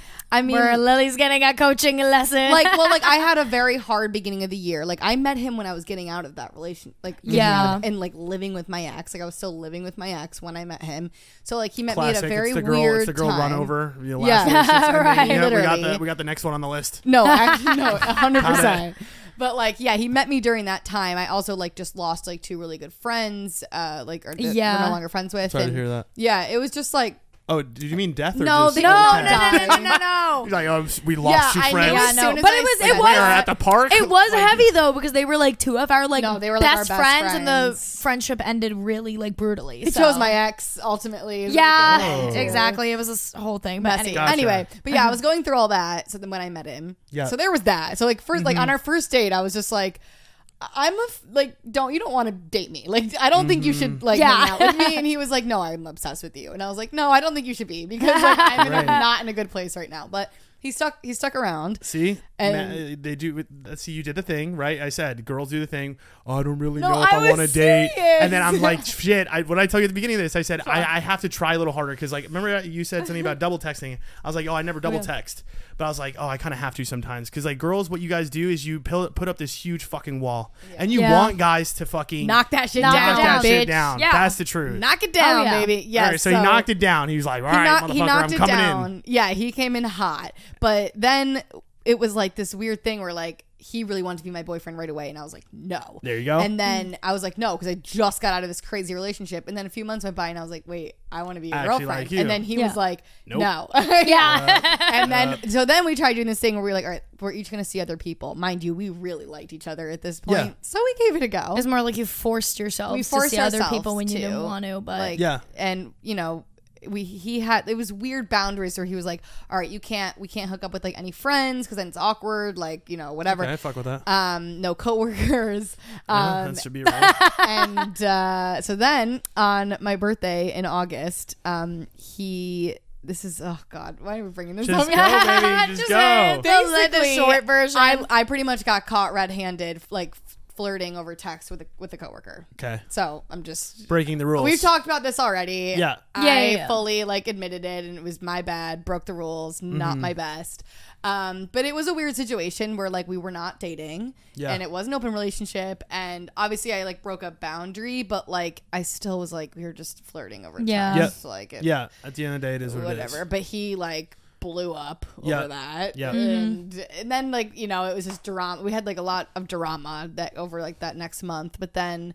I mean, Where Lily's getting a coaching lesson. like, well, like I had a very hard beginning of the year. Like I met him when I was getting out of that relation, like getting Yeah. out of- and like living with my ex. Like I was still living with my ex when I met him. So like he met Classic. me at a very it's the girl, weird it's the girl time. run over. You know, Yeah. last relationship's ending, Right. you know, we got Literally. the we got the next one on the list. No, actually, no, a hundred Got percent. But like, yeah, he met me during that time. I also like just lost like two really good friends. Uh, like, or that Yeah. we're no longer friends with. Sorry and to hear that. Yeah, it was just like. Oh, did you mean death or No, just they- no, Okay. no, no, no, no, no, no. He's like, oh, we lost Yeah, two I knew friends. as Yeah, no. soon as But I it was- said it that. was- We are at the park. It was Like, heavy though because they were like two of our like, No, they were, like, our best, best friends, and the friends. friendship ended really like brutally. It so. chose my ex ultimately. is what Yeah, it came Oh. to. exactly. It was this whole thing. But Messy. anyway. Gotcha. Anyway, but yeah, I was going through all that. So then when I met him, Yeah. So there was that. So like 1st like on our first date, I was just like, I'm a f- like, don't you don't want to date me? Like, I don't think you should like Yeah. hang out with me. And he was like, no, I'm obsessed with you. And I was like, no, I don't think you should be because like, I'm in a- Right. not in a good place right now. But he stuck. He stuck around. See, And- Ma- they do. Let's see, you did the thing, right? I said girls do the thing. Oh, I don't really No, know if I I, want to was date, serious. and then I'm like, shit. I, what did I tell you at the beginning of this? I said I, I have to try a little harder because, like, remember you said something about double texting. I was like, oh, I never double text, but I was like, oh, I kind of have to sometimes because, like, girls, what you guys do is you pil- put up this huge fucking wall, and you Yeah. want guys to fucking Knock that shit Knock down, knock it that down, shit bitch. down. Yeah. That's the truth. Knock it down, Oh, yeah. baby. Yes. All right, so, he knocked it down. He was like, all he, right, knocked, motherfucker, he knocked I'm it coming down. in. Yeah, he came in hot. But then it was like this weird thing where like he really wanted to be my boyfriend right away, and I was like, no. There you go. And then I was like, no, because I just got out of this crazy relationship. And then a few months went by, and I was like, wait, I want to be your I actually girlfriend. like you. And then he Yeah. was like, Nope. no. Yeah. And then so then we tried doing this thing where we were like, all right, we're each gonna see other people. Mind you, we really liked each other at this point, Yeah. so we gave it a go. It's more like you forced yourself We to forced see other ourselves people when you to, didn't want to. But like Yeah. and you know we he had it was weird boundaries where he was like, all right, you can't we can't hook up with like any friends because then it's awkward, like, you know, whatever. Okay, fuck with that. Um no coworkers. Yeah, um that should be right. and uh so then on my birthday in August, um he this is oh god, why are we bringing this Just up? go, baby. Just, Just go. saying. The- the Basically, short version. I I pretty much got caught red-handed like flirting over text with a with a coworker. Okay. So I'm just Breaking the rules. We've talked about this already. Yeah. I Yeah, yeah, yeah. fully like admitted it, and it was my bad. Broke the rules. Not Mm-hmm. my best. Um, but it was a weird situation where like we were not dating, Yeah. and it was an open relationship, and obviously I like broke a boundary, but like I still was like we were just flirting over Yeah. text, like it, Yeah. At the end of the day, it is what whatever. it is. But he like blew up Yeah. over that. Yeah. And and then like, you know, it was just drama. We had like a lot of drama that over like that next month. But then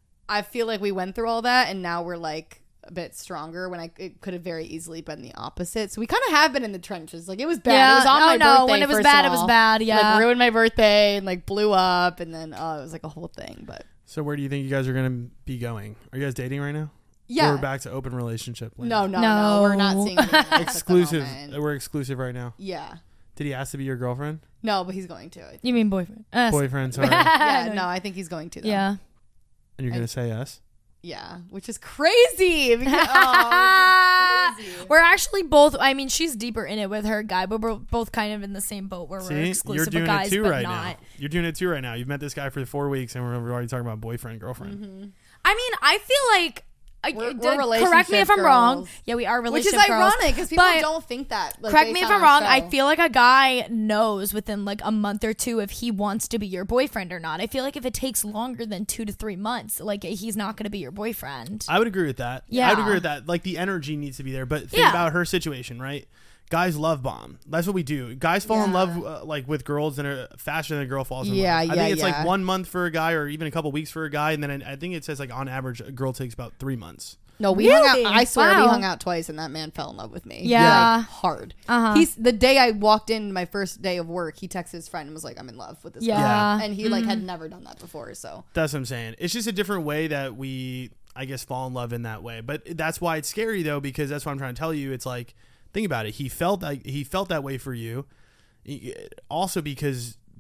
I feel like we went through all that, and now we're like a bit stronger when I it could have very easily been the opposite. So we kind of have been in the trenches. Like it was bad. Yeah. It was on Oh, my no. birthday. When it was first bad, of it was all. bad. Yeah. Like ruined my birthday and like blew up, and then oh, it was like a whole thing. But So where do you think you guys are gonna be going? Are you guys dating right now? yeah. Or we're back to open relationship. land? no, no, no, No. we're not seeing anyone else at the Exclusive. moment. We're exclusive right now. Yeah. Did he ask to be your girlfriend? No, but he's going to. I think. You mean boyfriend? Uh, Boyfriend, sorry. Yeah, no, I think he's going to. Though. Yeah. And you're gonna say yes? Yeah, which is crazy. Because, oh, it's crazy. We're actually both. I mean, she's deeper in it with her guy, but we're both kind of in the same boat where we're See, exclusive you're with doing guys, it too but right not. now. You're doing it too right now. You've met this guy for four weeks, and we're we're already talking about boyfriend, girlfriend. Mm-hmm. I mean, I feel like. I, We're- uh, we're correct me if I'm relationship wrong. girls. Yeah, we are Which is relationship girls. ironic because people but- don't think that. Like, Correct based me if on I'm our wrong. show. I feel like a guy knows within like a month or two if he wants to be your boyfriend or not. I feel like if it takes longer than two to three months, like he's not going to be your boyfriend. I would agree with that. Yeah. I would agree with that. Like the energy needs to be there. But think Yeah. about her situation, right? Guys love bomb. That's what we do. Guys fall in Yeah. love uh, like with girls and are faster than a girl falls in Yeah, love. I yeah, think it's yeah. like one month for a guy, or even a couple weeks for a guy, and then I I think it says like on average a girl takes about three months. No, we hung Really? out. I swear we Wow. hung out twice, and that man fell in love with me. Yeah. Like, hard. Uh-huh. He's the day I walked in my first day of work. He texted his friend and was like, "I'm in love with this." Yeah. guy." Yeah. and he like had never done that before. So That's what I'm saying. It's just a different way that we, I guess, fall in love in that way. But that's why it's scary though, because that's what I'm trying to tell you. It's like, think about it. He felt that he felt that way for you. He- Also because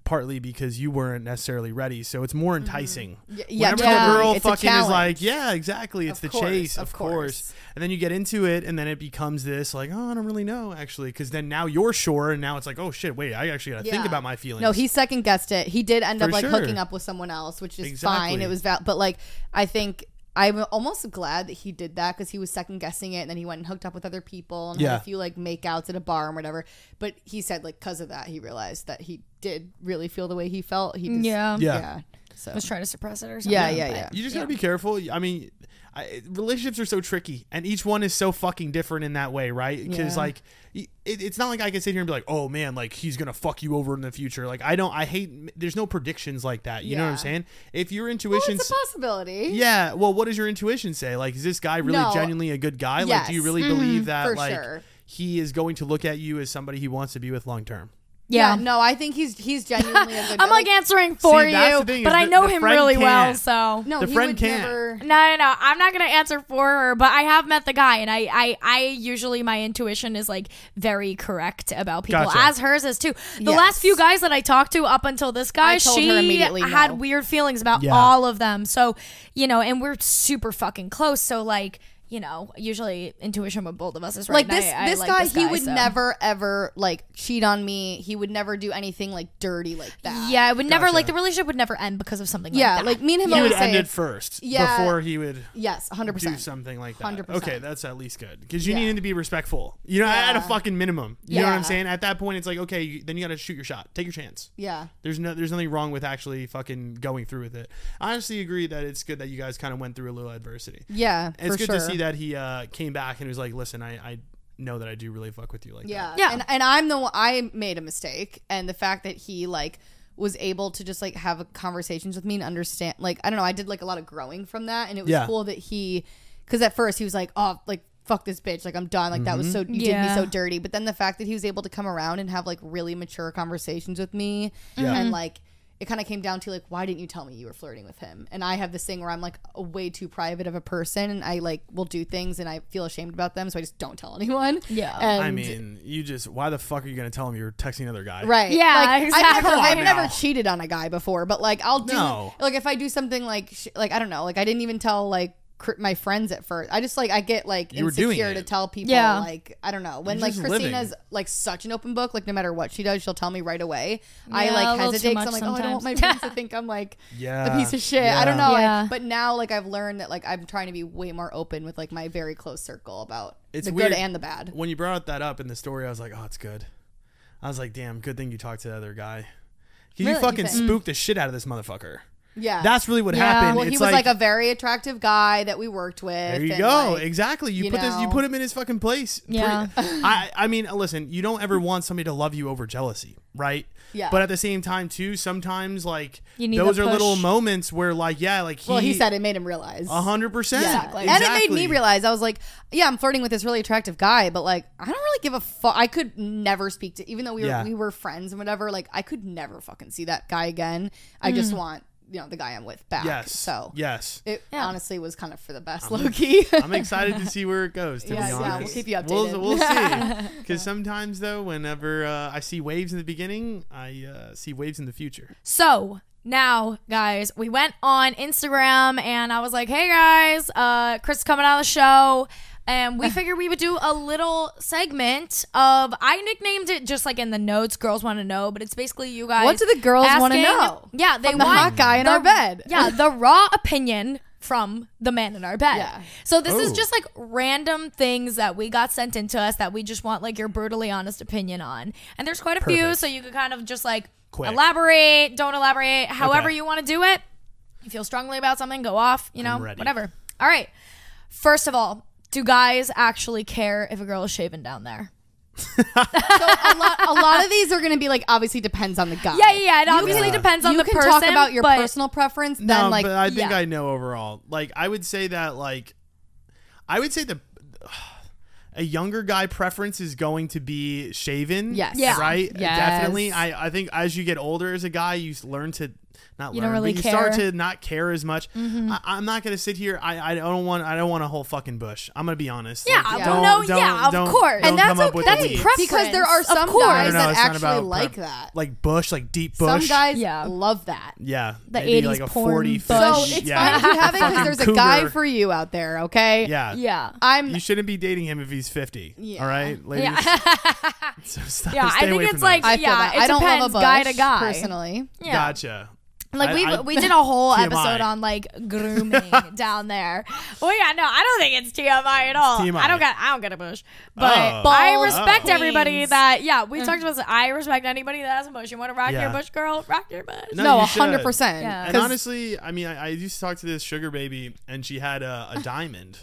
partly because you weren't necessarily ready, so it's more enticing. Y- yeah, Whenever totally. the girl It's a fucking is challenge. like, yeah, exactly, it's Of the course, chase, of, of course. course. And then you get into it, and then it becomes this like, oh, I don't really know actually, because then now you're sure, and now it's like, oh shit, wait, I actually gotta think Yeah. about my feelings. No, he second guessed it. He did end For up like sure. hooking up with someone else, which is Exactly. fine. It was val- but like I think I'm almost glad that he did that because he was second guessing it, and then he went and hooked up with other people and Yeah. had a few like makeouts at a bar and whatever. But he said like because of that, he realized that he did really feel the way he felt. He just, Yeah. Yeah. So was trying to suppress it or something. yeah, yeah, but- yeah. You just gotta be careful. I mean, I, relationships are so tricky, and each one is so fucking different in that way, right? Because Yeah. like, it, it's not like I can sit here and be like, oh man, like he's gonna fuck you over in the future. Like I don't, I hate. There's no predictions like that. You know what I'm Yeah. saying? If your Well, intuition, it's a possibility. yeah. Well, what does your intuition say? Like, is this guy really No. genuinely a good guy? Like, do you Yes. really believe that for like sure. he is going to look at you as somebody he wants to be with long term? Yeah. No, I think he's he's genuinely a good. I'm like answering for See, that's you, the thing, but is I the- know the him friend really well, can't. so no, the he friend would can't. never. no, no, no. I'm not gonna answer for her, but I have met the guy, and I, I, I usually my intuition is like very correct about people, Gotcha. as hers is too. The Yes. last few guys that I talked to up until this guy, I told she her immediately had no. weird feelings about Yeah. all of them. So you know, and we're super fucking close. So like. You know, usually intuition with both of us is right. Like and this, I- I this like guy, this he would so. never ever like cheat on me. He would never do anything like dirty like that. Yeah, it would never Gotcha. like the relationship would never end because of something yeah. like that. Like me and him He always would say, end it if- first Yeah. before he would yes, hundred do percent. something like that. one hundred percent. Okay, that's at least good because you Yeah. needed to be respectful. You know, at a Yeah. fucking minimum. You know what I'm Yeah. saying? At that point, it's like okay, you, then you got to shoot your shot, take your chance. Yeah, There's no, there's nothing wrong with actually fucking going through with it. I honestly agree that it's good that you guys kind of went through a little adversity. yeah. It's for good sure. to see that he uh, came back and was like, listen, I, I know that I do really fuck with you like Yeah, that. Yeah. And and I'm the one. I made a mistake, and the fact that he like was able to just like have conversations with me and understand. Like I don't know. I did like a lot of growing from that, and it was Yeah. cool that he, because at first he was like, oh, like. Fuck this bitch, like I'm done, like that was so you did me Yeah. so dirty. But then the fact that he was able to come around and have like really mature conversations with me, Yeah. and like it kind of came down to like, why didn't you tell me you were flirting with him? And I have this thing where I'm like a way too private of a person, and I like will do things and I feel ashamed about them, so I just don't tell anyone. Yeah. and, I mean, you just why the fuck are you gonna tell him you're texting another guy? right? Yeah, like, exactly. I've never, Come on I've now. never cheated on a guy before, but like I'll do No. like if I do something like sh- like I don't know, like I didn't even tell like cr- my friends at first. I just like I get like You were doing insecure it. to tell people. Yeah. Like I don't know when You're like just Christina's living. like such an open book. Like no matter what she does, she'll tell me right away. I Yeah, a like little too hesitate 'cause I'm much like, oh, I don't want my sometimes. friends to think I'm like Yeah. a piece of shit. I don't know. Yeah. Like, but now like I've learned that like I'm trying to be way more open with like my very close circle about It's the weird. good and the bad. When you brought that up in the story, I was like, oh, it's good. I was like, damn, good thing you talked to the other guy. 'Cause Really? you You fucking think? spooked the shit out of this motherfucker. Yeah. That's really what Yeah. happened. well, it's he was like, a very attractive guy that we worked with. There you and, go. like, exactly. You, you put this. You know. put him in his fucking place. Yeah. Pretty- I. I mean, listen. You don't ever want somebody to love you over jealousy, right? Yeah. But at the same time, too, sometimes like You need those the are little push. moments where, like, yeah, like he. Well, he said it made him realize. A hundred percent. Yeah. Exactly. And it made me realize, I was like, yeah, I'm flirting with this really attractive guy, but like, I don't really give a fuck. I could never speak to, even though we were, Yeah. we were friends and whatever, like, I could never fucking see that guy again. I just want, you know, the guy I'm with back. Yes. So Yes. it Yeah. honestly was kind of for the best, low key. I'm excited to see where it goes. To Yeah, be yeah, honest, we'll keep you We'll, updated. we'll see. Because sometimes, though, whenever uh, I see waves in the beginning, I uh, see waves in the future. So now, guys, we went on Instagram and I was like, hey guys, uh, Chris is coming on the show. And we figured we would do a little segment of, I nicknamed it just like in the notes, girls want to know, but it's basically you guys. What do the girls wanna asking- know? Yeah, they From the want hot guy in the- our bed. Yeah, the raw opinion from the man in our bed. Yeah. So this is Oh. just like random things that we got sent into us that we just want like your brutally honest opinion on. And there's quite a few, Perfect. so you could kind of just like Quick. elaborate, don't elaborate, however Okay. you want to do it. You feel strongly about something, go off, you know, I'm ready. whatever. All right. First of all, do guys actually care if a girl is shaven down there? So a lot, a lot of these are going to be like, obviously depends on the guy. Yeah, yeah, yeah. It obviously can- depends on you the can person. talk about your but personal preference, No, then like, but I think yeah. I know overall. Like, I would say that, like, I would say the a younger guy preference is going to be shaven. Yes. Yeah. Right. Yes. Definitely. I I think as you get older as a guy, you learn to not You learn, don't really but you start care. to not care as much. I, I'm not gonna sit here. I, I don't want I don't want a whole fucking bush. I'm gonna be honest. Yeah, Like, well, don't- no, don't- yeah, of don't- course. don't And that's come up with okay. the That's weeds. preference. Because there are Of some course. guys No, no, that it's not actually about like prep- that. like bush, like deep bush. Some guys Yeah. love that. yeah, The maybe eighties like a porn forty, bush. So fifty, it's yeah. fine if you have it because Fucking there's a guy cougar. for you out there, okay? Yeah, Yeah. I'm You shouldn't be dating him if he's fifty. Yeah. All right, ladies. Yeah. So stop, Yeah, I stay think away it's from like- those. I feel Yeah, that. it I don't love a depends bush, guy to guy. personally. Yeah. Gotcha. Like I- we I- we did a whole T M I. episode on like grooming down there. Well, yeah, no, I don't think it's T M I at all. T M I. I don't get I don't get a bush, but Oh. I Balls respect queens. everybody that yeah. We talked about this. I respect anybody that has a bush. You want to rock Yeah. your bush, girl? Rock your bush. No, No, you a hundred should. percent. Yeah. And 'Cause honestly, I mean, I, I used to talk to this sugar baby, and she had a, a diamond.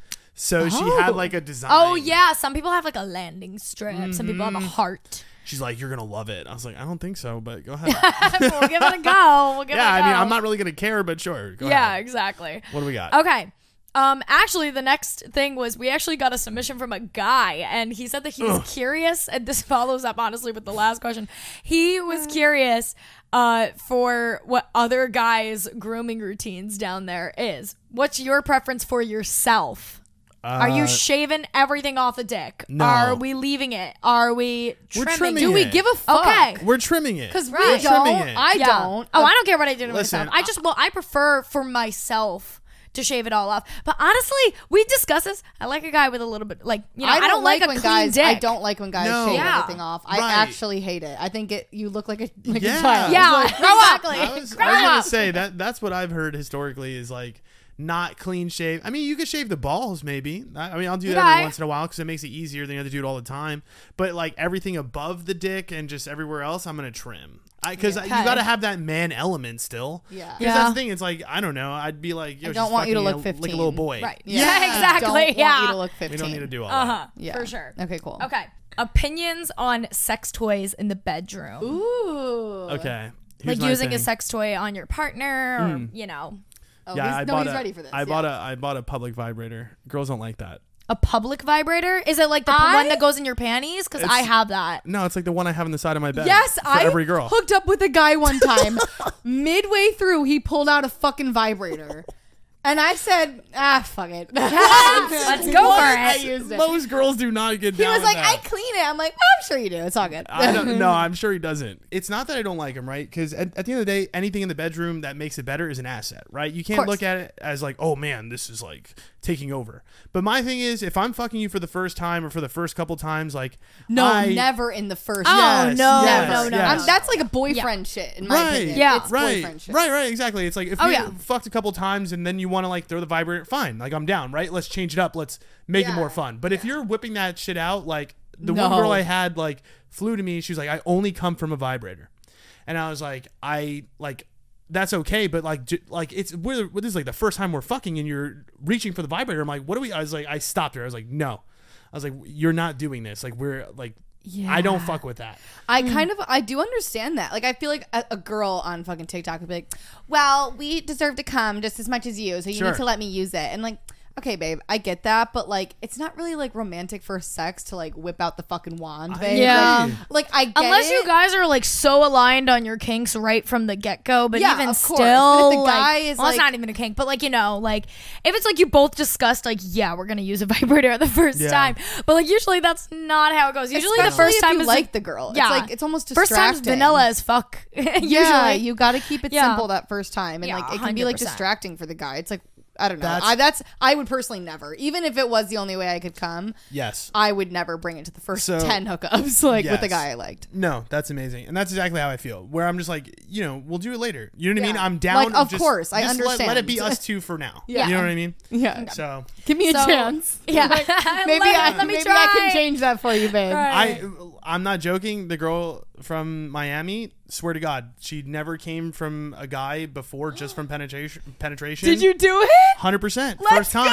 So she Oh. had like a design. Oh yeah, some people have like a landing strip. Some people have Mm-hmm. a heart. She's like, you're gonna love it. I was like, I don't think so, but go ahead. We'll give it a go. We'll give yeah, it a I mean, go. I'm not really gonna care, but sure. Go Yeah, ahead. exactly. What do we got? Okay. Um, actually, the next thing was we actually got a submission from a guy, and he said that he was Ugh. curious, and this follows up honestly with the last question. He was curious uh, for what other guys' grooming routines down there is. What's your preference for yourself? Are you Uh, shaving everything off the dick? no. Are we leaving it? Are we We're trimming? trimming do we it. give a fuck? Okay. We're trimming it. Because Right. we don't. Trimming it. I Yeah. don't. Oh, I don't care what I do to Listen, myself. I just well, I prefer for myself to shave it all off. But honestly, we discuss this. I like a guy with a little bit like you know. I don't, like, a when clean guys. dick. I don't like when guys No. shave Yeah. everything off. I Right. actually hate it. I think it. You look like a like Yeah. a child. Yeah, Like, exactly. I was, Grow I was gonna up. say that that's what I've heard historically is like not clean shave. I mean, you could shave the balls maybe. I I mean, I'll do that Okay. every once in a while because it makes it easier than you have to do it all the time. But like everything above the dick and just everywhere else, I'm gonna trim. Because Yeah. you Okay. got to have that man element still. Yeah. Because Yeah. that's the thing. It's like I don't know. I'd be like, Yo, I don't she's want you to fucking look a- like a fifteen. little boy. Right. Yeah. Yeah, exactly. Don't want yeah. you to look fifteen. We don't need to do all Uh that. huh. Yeah. For sure. Okay. Cool. Okay. Opinions on sex toys in the bedroom. Ooh. Okay. Here's Like my using a thing. sex toy on your partner, or Mm. you know, Oh, Yeah, he's, I no, bought he's a, ready for this. I yeah. bought a I bought a public vibrator. Girls don't like that. a public vibrator. Is it like the I- one that goes in your panties? Because I It's- have that. No, it's like the one I have on the side of my bed. Yes, for I every girl. hooked up with a guy one time. Midway through, he pulled out a fucking vibrator. And I said, ah, fuck it. Let's go for I it. used it. Most girls do not get He down was with like, I that. clean it. I'm like, I'm sure you do. It's all good. I don't, no, I'm sure he doesn't. It's not that I don't like him, right? Because at, at the end of the day, anything in the bedroom that makes it better is an asset, right? You can't Course. look at it as like, oh man, this is like taking over. But my thing is, if I'm fucking you for the first time or for the first couple times, like, No, I, never in the first. Oh, Yes, no, yes, no, no, yes. I'm, that's like a boyfriend shit, in my Right, opinion. Yeah. It's right, boyfriend shit. right, right, exactly. It's like if Oh, we yeah. fucked a couple times and then you want to like throw the vibrator, fine. Like I'm down, right? Let's change it up. Let's make it Yeah. more fun. But if you're whipping that shit out, like the No. one girl I had like flew to me, she was like, I only come from a vibrator, and I was like, I like. That's okay, but like, j- like it's we're, this is like the first time we're fucking, and you're reaching for the vibrator. I'm like, what do we? I was like, I stopped her. I was like, no. I was like, you're not doing this. Like we're like, I don't fuck with that. I kind of, I do understand that. Like, I feel like a, a girl on fucking TikTok would be like, well, we deserve to come just as much as you, so you Sure. need to let me use it. And like, okay, babe, I get that, but like, it's not really like romantic for sex to like whip out the fucking wand, babe. Yeah. Like, like I get Unless it. you guys are like so aligned on your kinks right from the get go, but Yeah, even of still, course. But if the like, guy is well, it's like- not even a kink, but like you know, like if it's like you both discussed, like yeah, we're gonna use a vibrator the first Yeah. time, but like usually that's not how it goes. Usually the Especially first if time you is like the girl. yeah, It's like, it's almost first distracting. time's vanilla as fuck. Usually, Yeah, you got to keep it Yeah. simple that first time, and Yeah, like it can be one hundred like percent. distracting for the guy. It's like I don't know. That's- I, that's I would personally never, even if it was the only way I could come. Yes. I would never bring it to the first So- ten hookups like with the Yes. guy I liked. No, that's amazing, and that's exactly how I feel. Where I'm just like, you know, we'll do it later. You know what I mean? Yeah. I'm down. Like, of just- course, I just let- Let, it understand. be us two for now. Yeah. You know what I mean? Yeah, So give me a So- chance. yeah. maybe let, I let me maybe try. I can change that for you, babe. Right. I, I'm not joking. The girl from Miami, swear to God, she never came from a guy before, just from penetration. Penetration. Did you do it? Hundred percent. Let's First time.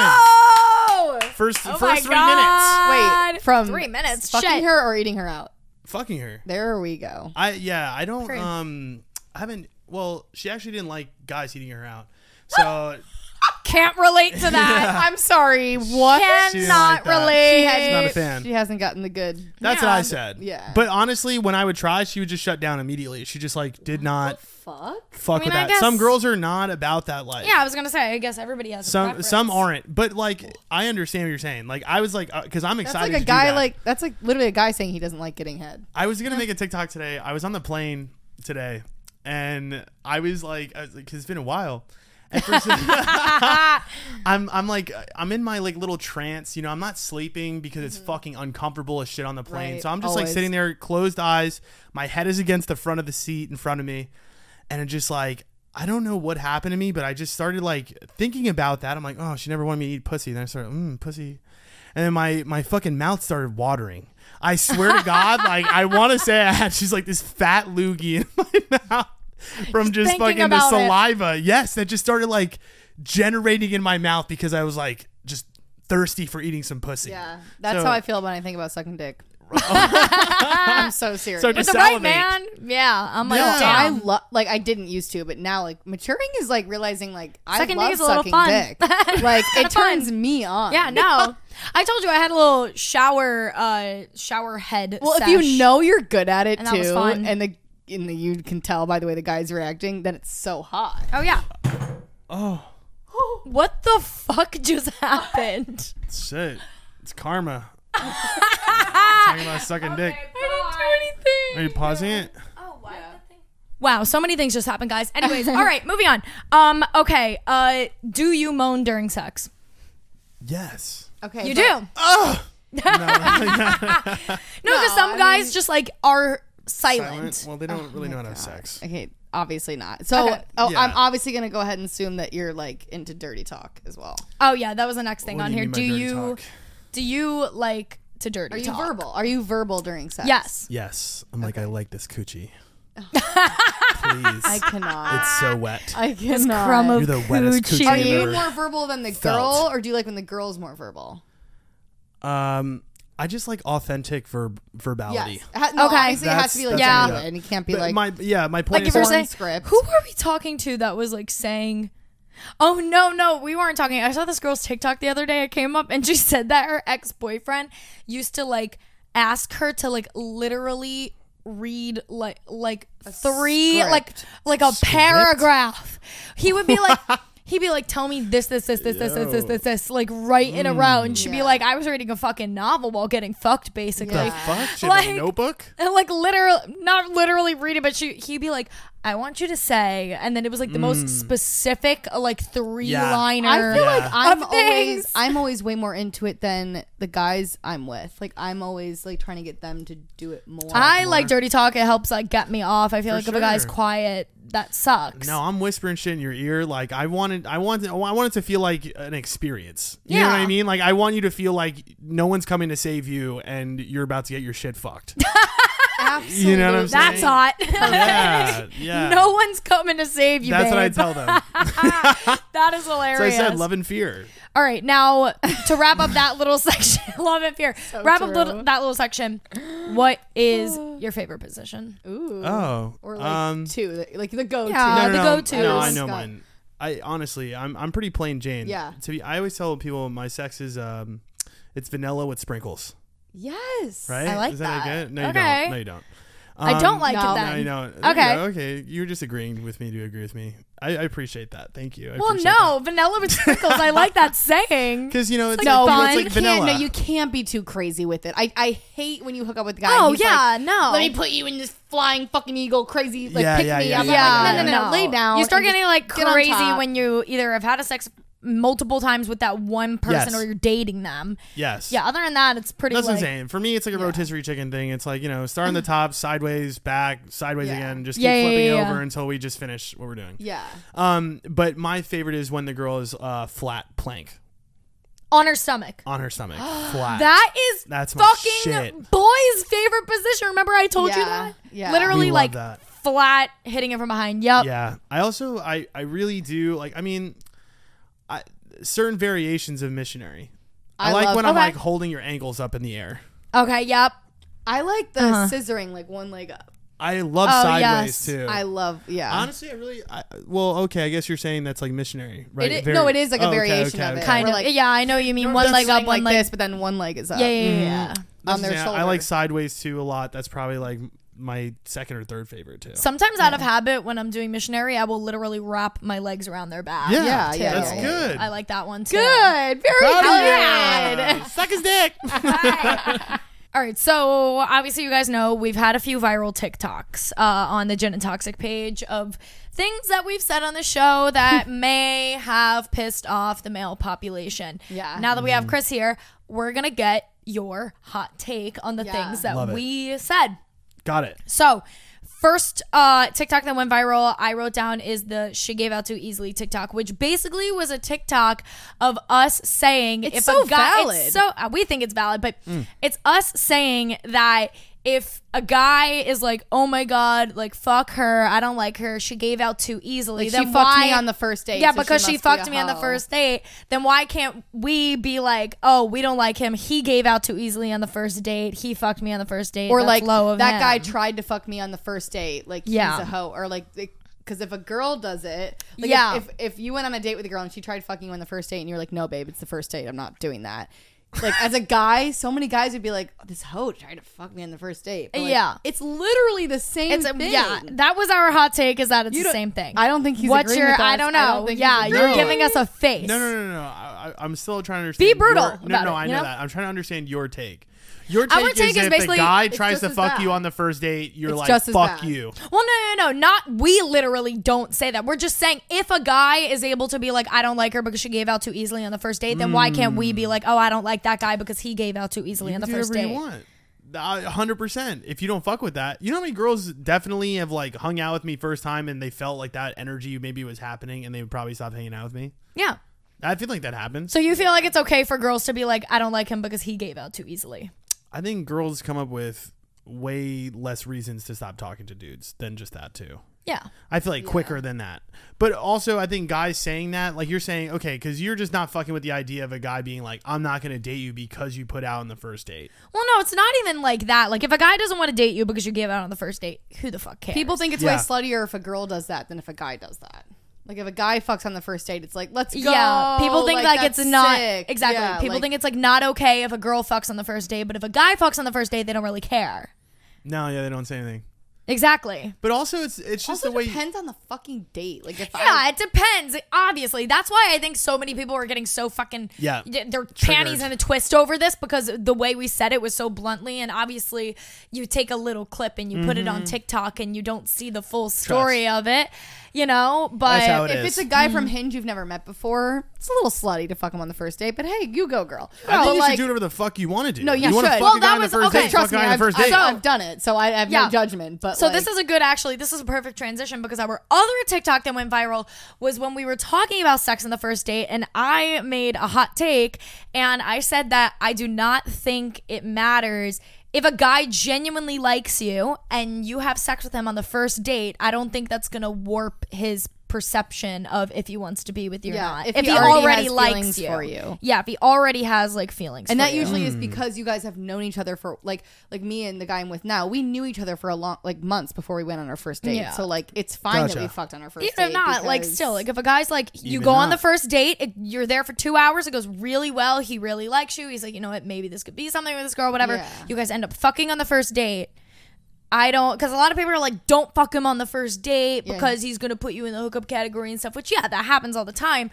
go! First, Oh first my three God. Wait, from three minutes. fucking Shit. her or eating her out? minutes. Fucking her. There we go. I yeah. I don't. Crazy. Um. I haven't. Well, she actually didn't like guys eating her out. So Can't relate to that. I'm sorry. What? She didn't Cannot like that. relate. She has- She's not a fan. She hasn't gotten the good. That's Yeah. what I said. Yeah. But honestly, when I would try, she would just shut down immediately. She just like did not Fuck. fuck I mean, with I that. guess- Some girls are not about that life. Yeah, I was gonna say. I guess everybody has a Some preference. some aren't. But like I understand what you're saying. Like I was like because I'm That's excited like a to do guy that. like that's like literally a guy saying he doesn't like getting head. I was gonna make a TikTok today. I was on the plane today, and I was like, I was like, 'cause it's been a while. And for some- I'm I'm like I'm in my like little trance. You know, I'm not sleeping because it's fucking uncomfortable as shit on the plane. Right, So I'm just like always. sitting there, closed eyes. My head is against the front of the seat in front of me, and it just like. I don't know what happened to me, but I just started like thinking about that. I'm like, oh, she never wanted me to eat pussy. Then I started, mmm, pussy. And then my, my fucking mouth started watering. I swear to God, like I want to say I had, she's like this fat loogie in my mouth from just thinking fucking the about it. saliva. Yes, that just started like generating in my mouth because I was like just thirsty for eating some pussy. Yeah, that's So- how I feel when I think about sucking dick. I'm so serious. So With just the right salivate. man. Yeah, I'm like, Yeah. So I damn. love, like, I didn't used to, but now, like, maturing is like realizing, like, I Sucking love dick is a little sucking fun. dick. Like, it Kinda fun. turns me on. Yeah, no. I told you I had a little shower, uh, shower head. Well, if sesh. you know you're good at it And that was too, fun. and the and the, you can tell by the way the guy's reacting, that it's so hot. Oh yeah. Oh, What the fuck just happened? shit. It's karma. Talking about sucking dick. I didn't do anything. Are you pausing it? Oh, why did the thing- Wow, so many things just happened, guys. Anyways, all right, moving on. Um, okay. Uh, do you moan during sex? Yes. Okay, You but- do. Oh. No, No, because some I guys mean- just like are silent. silent. Well, they don't really know how to have sex. Okay, obviously not. So, Okay. oh, Yeah. I'm obviously gonna go ahead and assume that you're like into dirty talk as well. Oh yeah, that was the next thing What on do you here. mean by Do dirty you talk? do you like to dirty Are you talk? verbal? Are you verbal during sex? Yes. Yes. I'm like, I like this coochie. Please. I cannot. It's so wet. I This cannot. crumb of You're the wettest coochie. coochie Are I've you ever more verbal than the felt. girl, or do you like when the girl's more verbal? Um, I just like authentic verb verbality. Yes. Ha- no, Okay. obviously it has to be like That's- that's genuine. it. and you can't be But like, my yeah, my point Like is if you're porn saying, script. who were we talking to that was like saying, oh no, no, we weren't talking. I saw this girl's TikTok the other day. It came up and she said that her ex-boyfriend used to like ask her to like literally read like like three script. like like a paragraph. He would be like he'd be like, tell me this, this, this, this, this, this, this, this, this, like right in a row. And she'd be Yeah. like, I was reading a fucking novel while getting fucked, basically. the Yeah. fuck? She Like- have a notebook? And like literally, not literally read it, but she he'd be like, "I want you to say," and then it was like the most specific, uh, like three Yeah. liner. I feel like Yeah. I'm Of always things. I'm always way more into it than the guys I'm with. Like I'm always like trying to get them to do it more. I more. like dirty talk. It helps like get me off. I feel For like if a guy's sure. quiet, that sucks. No, I'm whispering shit in your ear. Like I wanted, I wanted, I wanted to feel like an experience. You know Yeah. what I mean? Like I want you to feel like no one's coming to save you, and you're about to get your shit fucked. Absolutely. You know what I'm saying? That's hot. yeah, yeah. No one's coming to save you. That's what I babe. tell them. That is So hilarious. I said love and fear. All right, now to wrap up that little section, love and fear. wrap up true. little, that little section. What is your favorite position? Ooh. Oh, Or like um, two, like the go-to. Yeah, no, no, the no, go-tos. No, I know Scott. mine. I honestly, I'm I'm pretty plain Jane. Yeah. To be, I always tell people my sex is um, it's vanilla with sprinkles. Yes. Right? I like is that, that. good? No, you Okay. don't. No, you don't. I Um, don't like no. it No, then. you don't. Okay. Yeah, okay. You're just agreeing with me to agree with me. I, I appreciate that. Thank you. I Well, appreciate no, vanilla with sprinkles. I like that saying. Because you know it's like like, fun. it's You like can't. vanilla. No, you can't be too crazy with it. I, I hate when you hook up with a guy. Oh and he's yeah, like, no. let me put you in this flying fucking eagle, crazy like Yeah, pick yeah, me yeah, up. yeah, I'm yeah, like, no, no, no, no, lay down. You start and getting like get on crazy top. when you either have had a sex multiple times with that one person Yes. or you're dating them. Yes. Yeah. Other than that, it's pretty. That's like, what I'm saying. For me, it's like a rotisserie chicken thing. It's like, you know, start on the top, sideways, back, sideways Yeah. again. Just keep Yeah, yeah, flipping yeah, it yeah. over until we just finish what we're doing. Yeah. Um, but my favorite is when the girl is uh, flat plank on her stomach. on her stomach. Flat. That is That's my fucking shit. boy's favorite position. Remember I told you Yeah, that? yeah. Literally We love like that. flat hitting it from behind. Yep. Yeah. I also, I, I really do, like, I mean, I, certain variations of missionary. I, I like love- when I'm Okay. like holding your ankles up in the air. Okay. Yep. I like the Uh-huh. scissoring, like one leg up. I love Oh, Sideways yes. too. I love, yeah. Honestly, I really. I, well, okay. I guess you're saying that's like missionary, right? It is, Very- no, it is like a oh, okay, variation okay, of it. okay. Kind We're of. like, Yeah, I know you mean No, one that's leg sitting up, one like leg. this, but then one leg is up. Yeah, yeah, yeah. yeah. That's on their the thing. shoulder. I like Sideways too a lot. That's probably like my second or third favorite too. Sometimes out of habit, when I'm doing missionary, I will literally wrap my legs around their back. Yeah, Yeah, too. yeah, that's yeah, good. I like that one too. Good. Very Proud of good. you. Suck his dick. All right, so obviously you guys know we've had a few viral TikToks uh, on the Gin and Toxic page of things that we've said on the show that may have pissed off the male population. Yeah. Now that we have Chris here, we're gonna get your hot take on the Yeah. things that Love it. we said. Got it. So, first uh, TikTok that went viral, I wrote down is the "she gave out too easily" TikTok, which basically was a TikTok of us saying It's if so a guy, valid. It's so uh, we think it's valid, but it's us saying that if a guy is like, "Oh my god, like fuck her, I don't like her, she gave out too easily," Like, then she fucked why, me on the first date. Yeah, so because she, she, must be fucked a me on the hoe. first date. Then why can't we be like, "Oh, we don't like him. He gave out too easily on the first date. He fucked me on the first date." Or That's like low of that him. guy tried to fuck me on the first date. Like Yeah. he's a hoe. Or like because if a girl does it, like Yeah. If, if if you went on a date with a girl and she tried fucking you on the first date and you're like, no, babe, it's the first date. I'm not doing that. Like as a guy, so many guys would be like, oh, this hoe tried to fuck me on the first date. But, like, Yeah. it's literally the same It's a, thing. yeah, that was our hot take. Is that it's You the don't- same thing? I don't think he's What's agreeing your? with I us. don't I know. don't think yeah, he's you're agreeing. giving us a face. No, no, no, no, no. I, I- I'm still trying to understand. Be brutal Your, no, about no, it, I you know know? that. I'm trying to understand your take. Your take, Our take is, is if basically- the guy it's tries just to as fuck bad. you on the first date, you're It's like, just as fuck bad. you. Well, no, no, no, not we. Literally don't say that. We're just saying if a guy is able to be like, I don't like her because she gave out too easily on the first date, then why can't we be like, oh, I don't like that guy because he gave out too easily You on the can do first whatever date? you want. A hundred percent. If you don't fuck with that, you know how many girls definitely have like hung out with me first time and they felt like that energy maybe was happening and they would probably stop hanging out with me. Yeah. I feel like that happens. So you feel like it's okay for girls to be like, I don't like him because he gave out too easily? I think girls come up with way less reasons to stop talking to dudes than just that too. Yeah. I feel like quicker than that. But also, I think guys saying that, like you're saying, okay, because you're just not fucking with the idea of a guy being like, I'm not going to date you because you put out on the first date. Well, no, it's not even like that. Like if a guy doesn't want to date you because you gave out on the first date, who the fuck cares? People think it's Yeah. way sluttier if a girl does that than if a guy does that. Like if a guy fucks on the first date, it's like, let's go. Yeah, people think like, that's it's not sick. exactly. Yeah, people like- think it's like not okay if a girl fucks on the first date, but if a guy fucks on the first date, they don't really care. No, yeah, they don't say anything. Exactly. But also, it's it's just also the way. depends on the fucking date. Like if Yeah, I, it depends. Obviously, that's why I think so many people are getting so fucking Yeah. their panties Triggered. in a twist over this because the way we said it was so bluntly. And obviously, you take a little clip and you put it Mm-hmm. on TikTok and you don't see the full story of it, you know. But That's how it if is. it's a guy Mm. from Hinge you've never met before, it's a little slutty to fuck him on the first date. But hey, you go, girl. I think But, you like, should do whatever the fuck you want to do. No, you want to should. fuck Well, a guy that on the was- first okay, date. Trust fuck a me, guy on I've, the first I've, date. I've done it, so I have Yeah. no judgment. But So like, this is a good actually this is a perfect transition because our other TikTok that went viral was when we were talking about sex on the first date and I made a hot take and I said that I do not think it matters if a guy genuinely likes you and you have sex with him on the first date. I don't think that's going to warp his perception of if he wants to be with you Yeah, or not. if If, he he, already already, has likes feelings you. for you. Yeah, if he already has like feelings and for that you. usually is Hmm. because you guys have known each other for like like me and the guy I'm with now. We knew each other for a long like months before we went on our first date. Yeah. So like it's fine that Gotcha. we fucked on our first Even date. if not, like because- still, like if a guy's like, you Even go on not. the first date, it, you're there for two hours, it goes really well, he really likes you, he's like, you know what, maybe this could be something with this girl, whatever. Yeah. You guys end up fucking on the first date. I don't, because a lot of people are like, don't fuck him on the first date Yeah. because he's going to put you in the hookup category and stuff, which, yeah, that happens all the time.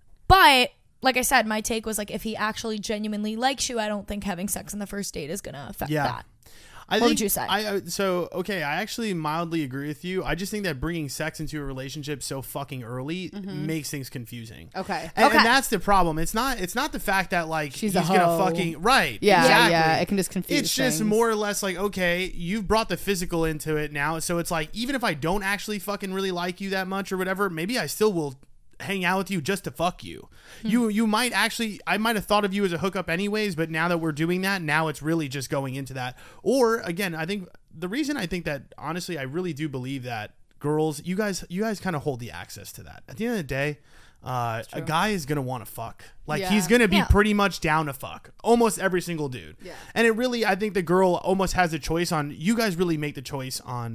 But like I said, my take was like, if he actually genuinely likes you, I don't think having sex on the first date is going to affect Yeah. that. I What think, would you say? I uh, so okay. I actually mildly agree with you. I just think that bringing sex into a relationship so fucking early makes things confusing. Okay. And, Okay. and that's the problem. It's not. It's not the fact that like She's he's a gonna hoe. fucking right. Yeah, exactly. yeah, it can just confuse It's just things. more or less like, okay, you've brought the physical into it now, so it's like even if I don't actually fucking really like you that much or whatever, maybe I still will hang out with you just to fuck you. Hmm. You you might actually I might have thought of you as a hookup anyways, but now that we're doing that, now it's really just going into that. Or again, I think the reason I think that honestly I really do believe that girls, you guys you guys kind of hold the access to that. At the end of the day, uh, a guy is gonna want to fuck. Like Yeah. he's gonna be Yeah. pretty much down to fuck. Almost every single dude. Yeah. And it really, I think the girl almost has a choice on. You guys really make the choice on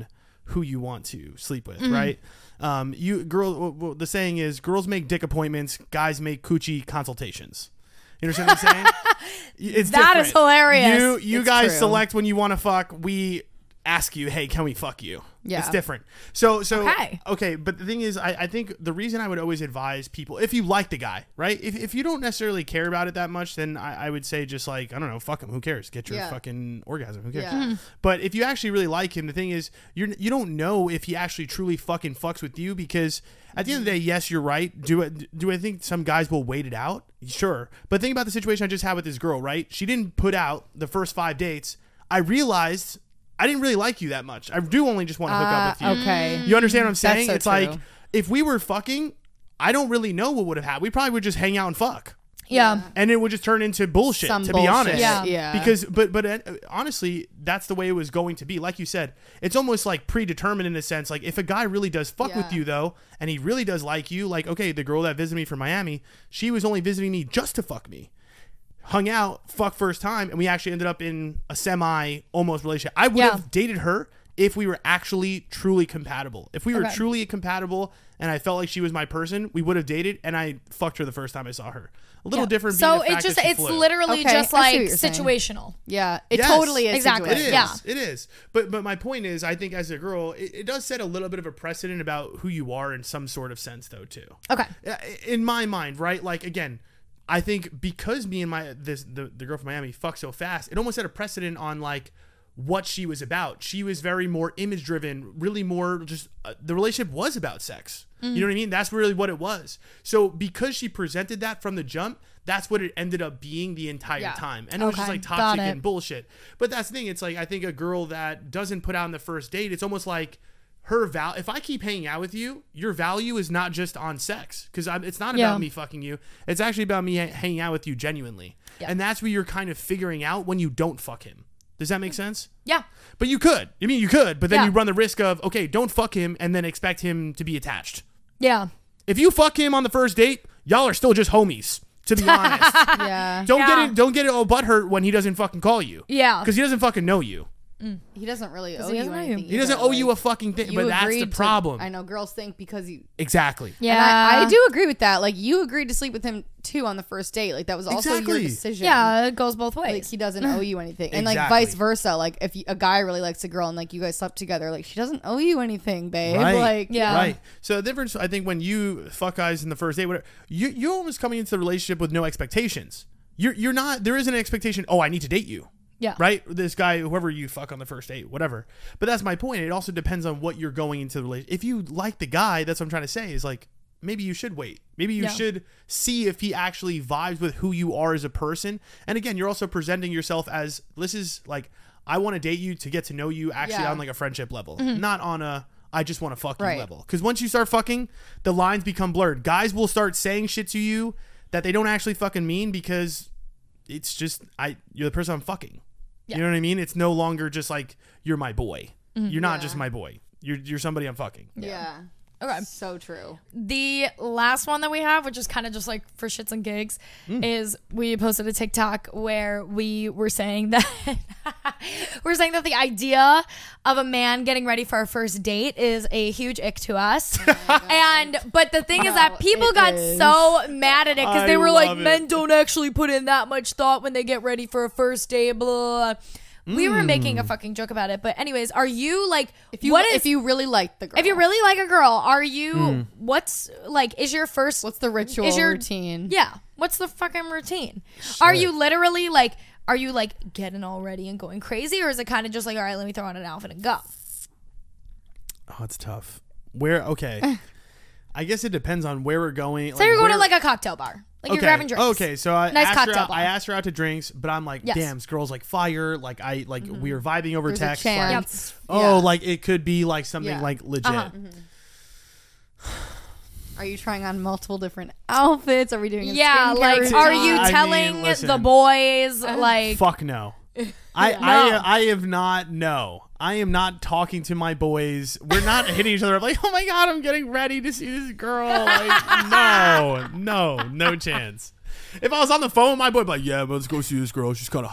who you want to sleep with, mm-hmm. right? Um, you girl, well, the saying is, girls make dick appointments, guys make coochie consultations. You understand what I'm saying? It's that different. is hilarious. You you it's guys true. select when you want to fuck. We ask you, hey, can we fuck you? Yeah. It's different. So so Okay. okay, but the thing is, I, I think the reason I would always advise people, if you like the guy, right? If if you don't necessarily care about it that much, then I, I would say just like, I don't know, fuck him. Who cares? Get your Yeah. fucking orgasm. Who cares? Yeah. Mhm. But if you actually really like him, the thing is, you're you don't know if he actually truly fucking fucks with you, because at the end of the day, yes, you're right. Do it. Do I think some guys will wait it out? Sure. But think about the situation I just had with this girl, right? She didn't put out the first five dates. I realized I didn't really like you that much. I do only just want to hook Uh, up with you. okay. You understand what I'm saying? so It's true. like, if we were fucking, I don't really know what would have happened. We probably would just hang out and fuck. Yeah. And it would just turn into bullshit, Some to be bullshit. honest. Yeah. Yeah. Because, but, but uh, honestly, that's the way it was going to be. Like you said, it's almost like predetermined in a sense. Like, if a guy really does fuck Yeah. with you, though, and he really does like you, like, okay, the girl that visited me from Miami, she was only visiting me just to fuck me. Hung out, fuck first time, and we actually ended up in a semi almost relationship. I would Yeah. have dated her if we were actually truly compatible. If we were Okay. truly compatible and I felt like she was my person, we would have dated, and I fucked her the first time I saw her. A little Yeah. different. So being the it's fact just that she it's flew. literally Okay, just I see like what you're saying. situational. Yeah, it Yes. totally is. Exactly. It is. Yeah. It is. But but my point is, I think as a girl, it, it does set a little bit of a precedent about who you are in some sort of sense, though, too. Okay. In my mind, right? Like, again, I think because me and my this the, the girl from Miami fucked so fast, it almost set a precedent on like what she was about. She was very more image driven, really more just uh, the relationship was about sex. Mm. You know what I mean? That's really what it was. So because she presented that from the jump, that's what it ended up being the entire Yeah. time. And it was just Okay, like got toxic it. and bullshit. But that's the thing. It's like, I think a girl that doesn't put out on the first date, it's almost like her val. If I keep hanging out with you, your value is not just on sex, because it's not Yeah. about me fucking you. It's actually about me ha- hanging out with you genuinely. Yeah. And that's where you're kind of figuring out when you don't fuck him. Does that make sense? Yeah. But you could. I mean, you could, but then Yeah. you run the risk of, okay, don't fuck him and then expect him to be attached. Yeah. If you fuck him on the first date, y'all are still just homies, to be honest. Yeah. Don't Yeah. get it. Don't get it all butthurt when he doesn't fucking call you. Yeah. Because he doesn't fucking know you. He doesn't really owe he you doesn't know you. anything. He doesn't either, owe you a like, fucking thing. you But that's the agreed to- problem. I know girls think because you. Exactly. Yeah. And I, I do agree with that. Like, you agreed to sleep with him too on the first date. Like, that was also Exactly. your decision. Yeah. It goes both ways. Like, he doesn't owe you anything. And, like, Exactly. vice versa. Like, if you, a guy really likes a girl and, like, you guys slept together, like, she doesn't owe you anything, babe. Right. Like, Yeah. Right. So the difference, I think, when you fuck guys in the first date, whatever, you you're almost coming into the relationship with no expectations. You're you're not. There isn't an expectation. Oh, I need to date you. Yeah. Right. This guy, whoever you fuck on the first date, whatever. But that's my point. It also depends on what you're going into the relationship. If you like the guy, that's what I'm trying to say. Is like, maybe you should wait. Maybe you Yeah. should see if he actually vibes with who you are as a person. And again, you're also presenting yourself as, this is like, I want to date you to get to know you actually Yeah. on like a friendship level, Mm-hmm. not on a I just want to fuck you Right. level. Because once you start fucking, the lines become blurred. Guys will start saying shit to you that they don't actually fucking mean, because it's just, I you're the person I'm fucking. Yeah. You know what I mean? It's no longer just like, you're my boy. You're not Yeah. just my boy. You're you're somebody I'm fucking. Yeah. Okay. So true. The last one that we have, which is kind of just like for shits and gigs, Mm. is we posted a TikTok where we were saying that we're saying that the idea of a man getting ready for our first date is a huge ick to us. and but the thing is that No, people it got is. so mad at it because I they were like, love it. men don't actually put in that much thought when they get ready for a first date. Blah, blah, blah. We were making a fucking joke about it, but anyways, are you like If you what is if you really like the girl, if you really like a girl, are you Hmm. what's like is your first what's the ritual is your routine? Yeah. What's the fucking routine? Are you literally like are you like getting all ready and going crazy, or is it kind of just like, all right, let me throw on an outfit and go? Oh, it's tough. Where okay. I guess it depends on where we're going. So you're going to like a cocktail bar. Like you're grabbing drinks. Okay, so I Nice asked her cocktail out, bar. I asked her out to drinks, but I'm like, Yes. damn, this girl's like fire. Like I like we were vibing over There's a text. Like, chance. oh, Yeah. like it could be like something Yeah. like legit. Uh-huh. Are you trying on multiple different outfits? Are we doing a Yeah, skincare like routine? are you I mean, telling listen. the boys like Fuck no. I, I I have not no. I am not talking to my boys. We're not hitting each other up like, oh my god, I'm getting ready to see this girl. Like, no, no, no chance. If I was on the phone with my boy, I'd be like, yeah, but let's go see this girl. She's kind of hot.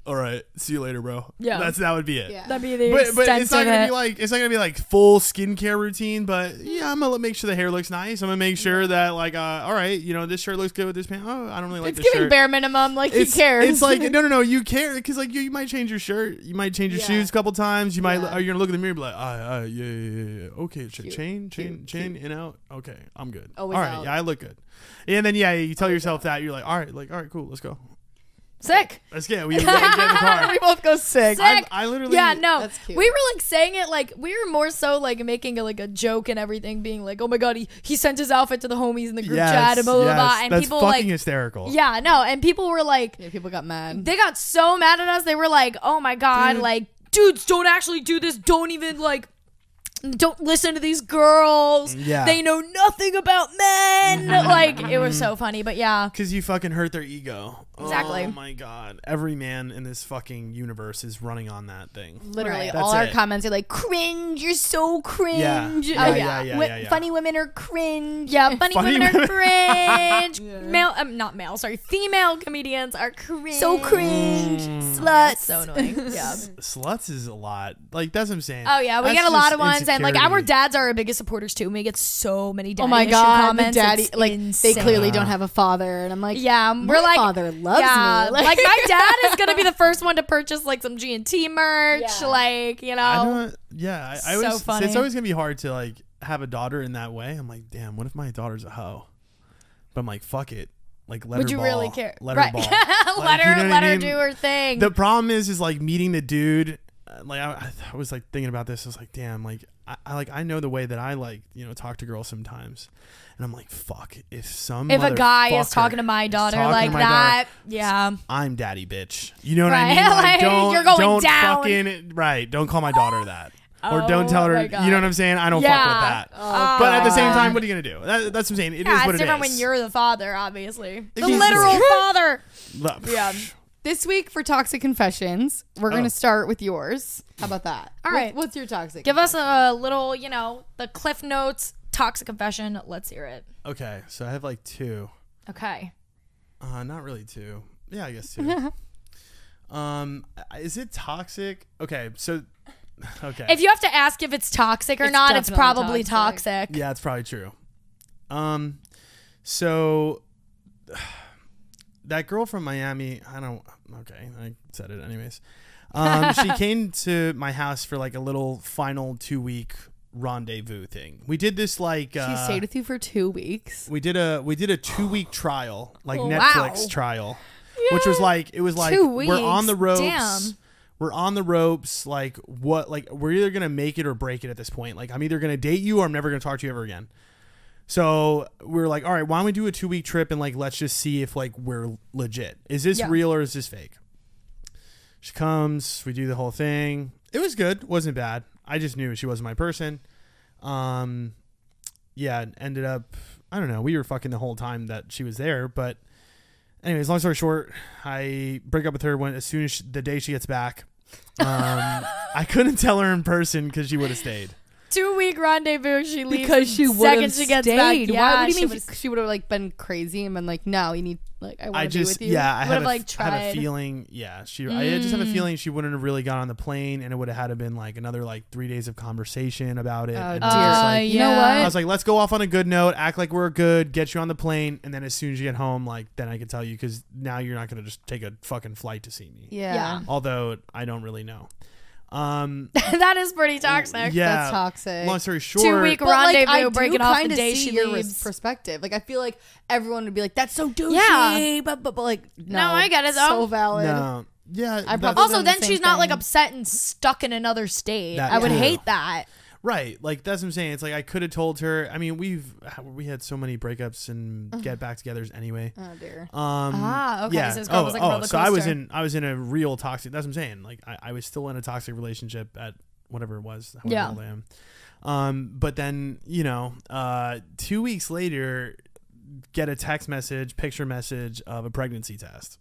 all right, see you later, bro. Yeah. That's that would be it. Yeah. That'd be the But, but extent it's not of gonna it. be like it's not gonna be like full skincare routine. But yeah, I'm gonna make sure the hair looks nice. I'm gonna make sure that like, uh, all right, you know, this shirt looks good with this pant. Oh, I don't really like It's this giving shirt. bare minimum. Like it's, he cares. It's like no, no, no. You care because like you, you might change your shirt, you might change your Yeah. shoes a couple times. You might Yeah. are you gonna look in the mirror and be like, ah, uh, yeah, yeah, yeah, yeah. Okay, ch- Cute, chain, chain, cute, chain, in out. Okay, I'm good. Always all right, out. yeah, I look good. And then yeah, you tell yourself that you're like, all right, like all right, cool, let's go. Sick. Let's get we, we get in the car. we both go sick. Sick. I, I literally Yeah, no. That's cute. We were like saying it like we were more so like making a, like a joke and everything, being like, "Oh my god, he, he sent his outfit to the homies in the group Yes, chat and blah blah yes, blah." And that's people fucking like, hysterical. yeah, no, and people were like, Yeah, people got mad. they got so mad at us. They were like, "Oh my god, Dude. like dudes don't actually do this. Don't even like." Don't listen to these girls. Yeah. They know nothing about men. Like, it was so funny, but yeah. Because you fucking hurt their ego. Exactly. Oh my god. Every man in this fucking universe is running on that thing. Literally, Right. all That's our it. comments are like, cringe, you're so cringe. Yeah. Oh, Yeah, yeah. yeah, yeah, Wi- yeah, yeah. Funny women are cringe. Yeah, funny, Funny women are women. cringe. Yeah. Male, um, not male, sorry, female comedians are cringe. So cringe. Mm. Sluts. So annoying. Yeah. Sluts is a lot. Like, that's what I'm saying. Oh yeah, we That's get a lot just of ones, and like our insecurity. dads are our biggest supporters too. And we get so many daddy Oh my issue god, the comments. daddy, It's like insane. they clearly Uh. don't have a father, and I'm like, Yeah, my we're like, father loves yeah, me. like my dad is gonna be the first one to purchase like some G and T merch, Yeah. like you know. I don't. Yeah, I, I So always. funny. It's always gonna be hard to like have a daughter in that way. I'm like, damn. What if my daughter's a hoe? But I'm like, fuck it. Like, let Would her you ball. really care? Let right. her ball. let Like, her you know what let I her mean? do her thing. The problem is, is like meeting the dude. uh, Like I, I was like thinking about this. I was like, damn. Like I, I like I know the way that I like you know talk to girls sometimes, and I'm like, fuck. If some if a guy is motherfucker talking to my is daughter talking to like my that, daughter, yeah. I'm daddy bitch. You know what Right. I mean? Like, Like, don't you're going don't down. fucking right. Don't call my daughter that. Or Oh don't tell her. my You God. know what I'm saying? I don't fuck Yeah. with that. Oh, But at the same God. time, what are you gonna do? That, that's what I'm saying. It is Yeah, what it's it different is. when you're the father, obviously. The Exactly. literal father. Look, Yeah. This week for Toxic Confessions, we're Oh. going to start with yours. How about that? All What- right. What's your toxic? Give us a little, you know, the Cliff Notes toxic confession. Let's hear it. Okay, so I have like two. Okay. Uh, not really two. Yeah, I guess two. um, is it toxic? Okay, so okay. If you have to ask if it's toxic or It's not, it's definitely probably toxic. toxic. Yeah, it's probably true. Um, so that girl from Miami, I don't. Okay, I said it anyways. Um, she came to my house for like a little final two week rendezvous thing. We did this like She uh, stayed with you for two weeks. we did a we did a two week trial, like Wow. Netflix trial, which was like it was like Two we're on the weeks, ropes. damn. We're on the ropes. Like what? Like we're either gonna make it or break it at this point. Like I'm either gonna date you or I'm never gonna talk to you ever again. So we were like, all right, why don't we do a two week trip and like let's just see if like we're legit. Is this Yeah. real or is this fake? She comes, we do the whole thing. It was good, wasn't bad. I just knew she wasn't my person. Um, yeah, ended up. I don't know. We were fucking the whole time that she was there, but anyways, long story short, I break up with her when as soon as she, the day she gets back. Um, I couldn't tell her in person because she would have stayed. Two week rendezvous. She leaves Because the she would second have she gets stayed. back. Yeah, Why? What do she you mean? would've- She would have like been crazy and been like, "No, you need like I want I to be just with you." yeah, I Would've, have, a, like, I have a tried. feeling. Yeah, she. I just have a Mm. feeling she wouldn't have really got on the plane, and it would have had to been like another like three days of conversation about it. Oh, and dear. it was just, Uh, like, You know yeah. what? I was like, let's go off on a good note, act like we're good, get you on the plane, and then as soon as you get home, like then I can tell you because now you're not gonna just take a fucking flight to see me. Yeah, Yeah. Although I don't really know. Um, that is pretty toxic. yeah. that's toxic. Long story short, Two week But, like, rendezvous, I do breaking off the kinda day see she your leaves. perspective. Like I feel like everyone would be like, "That's so douchey," Yeah. but, but but like no, No, I get it, though. So valid. no, yeah, I that's- probably- Also, done then the same she's not like thing. upset and stuck in another state. That I would too. hate that. right. Like that's what I'm saying. It's like I could have told her. I mean, we've we had so many breakups and get back togethers anyway. Oh dear. Um, Ah, okay, Yeah. so this girl oh, was like a oh, roller so I was coaster. in I was in a real toxic. That's what I'm saying. Like I, I was still in a toxic relationship at whatever it was. however Yeah. old I am. Um, but then you know, uh, two weeks later, get a text message, picture message of a pregnancy test.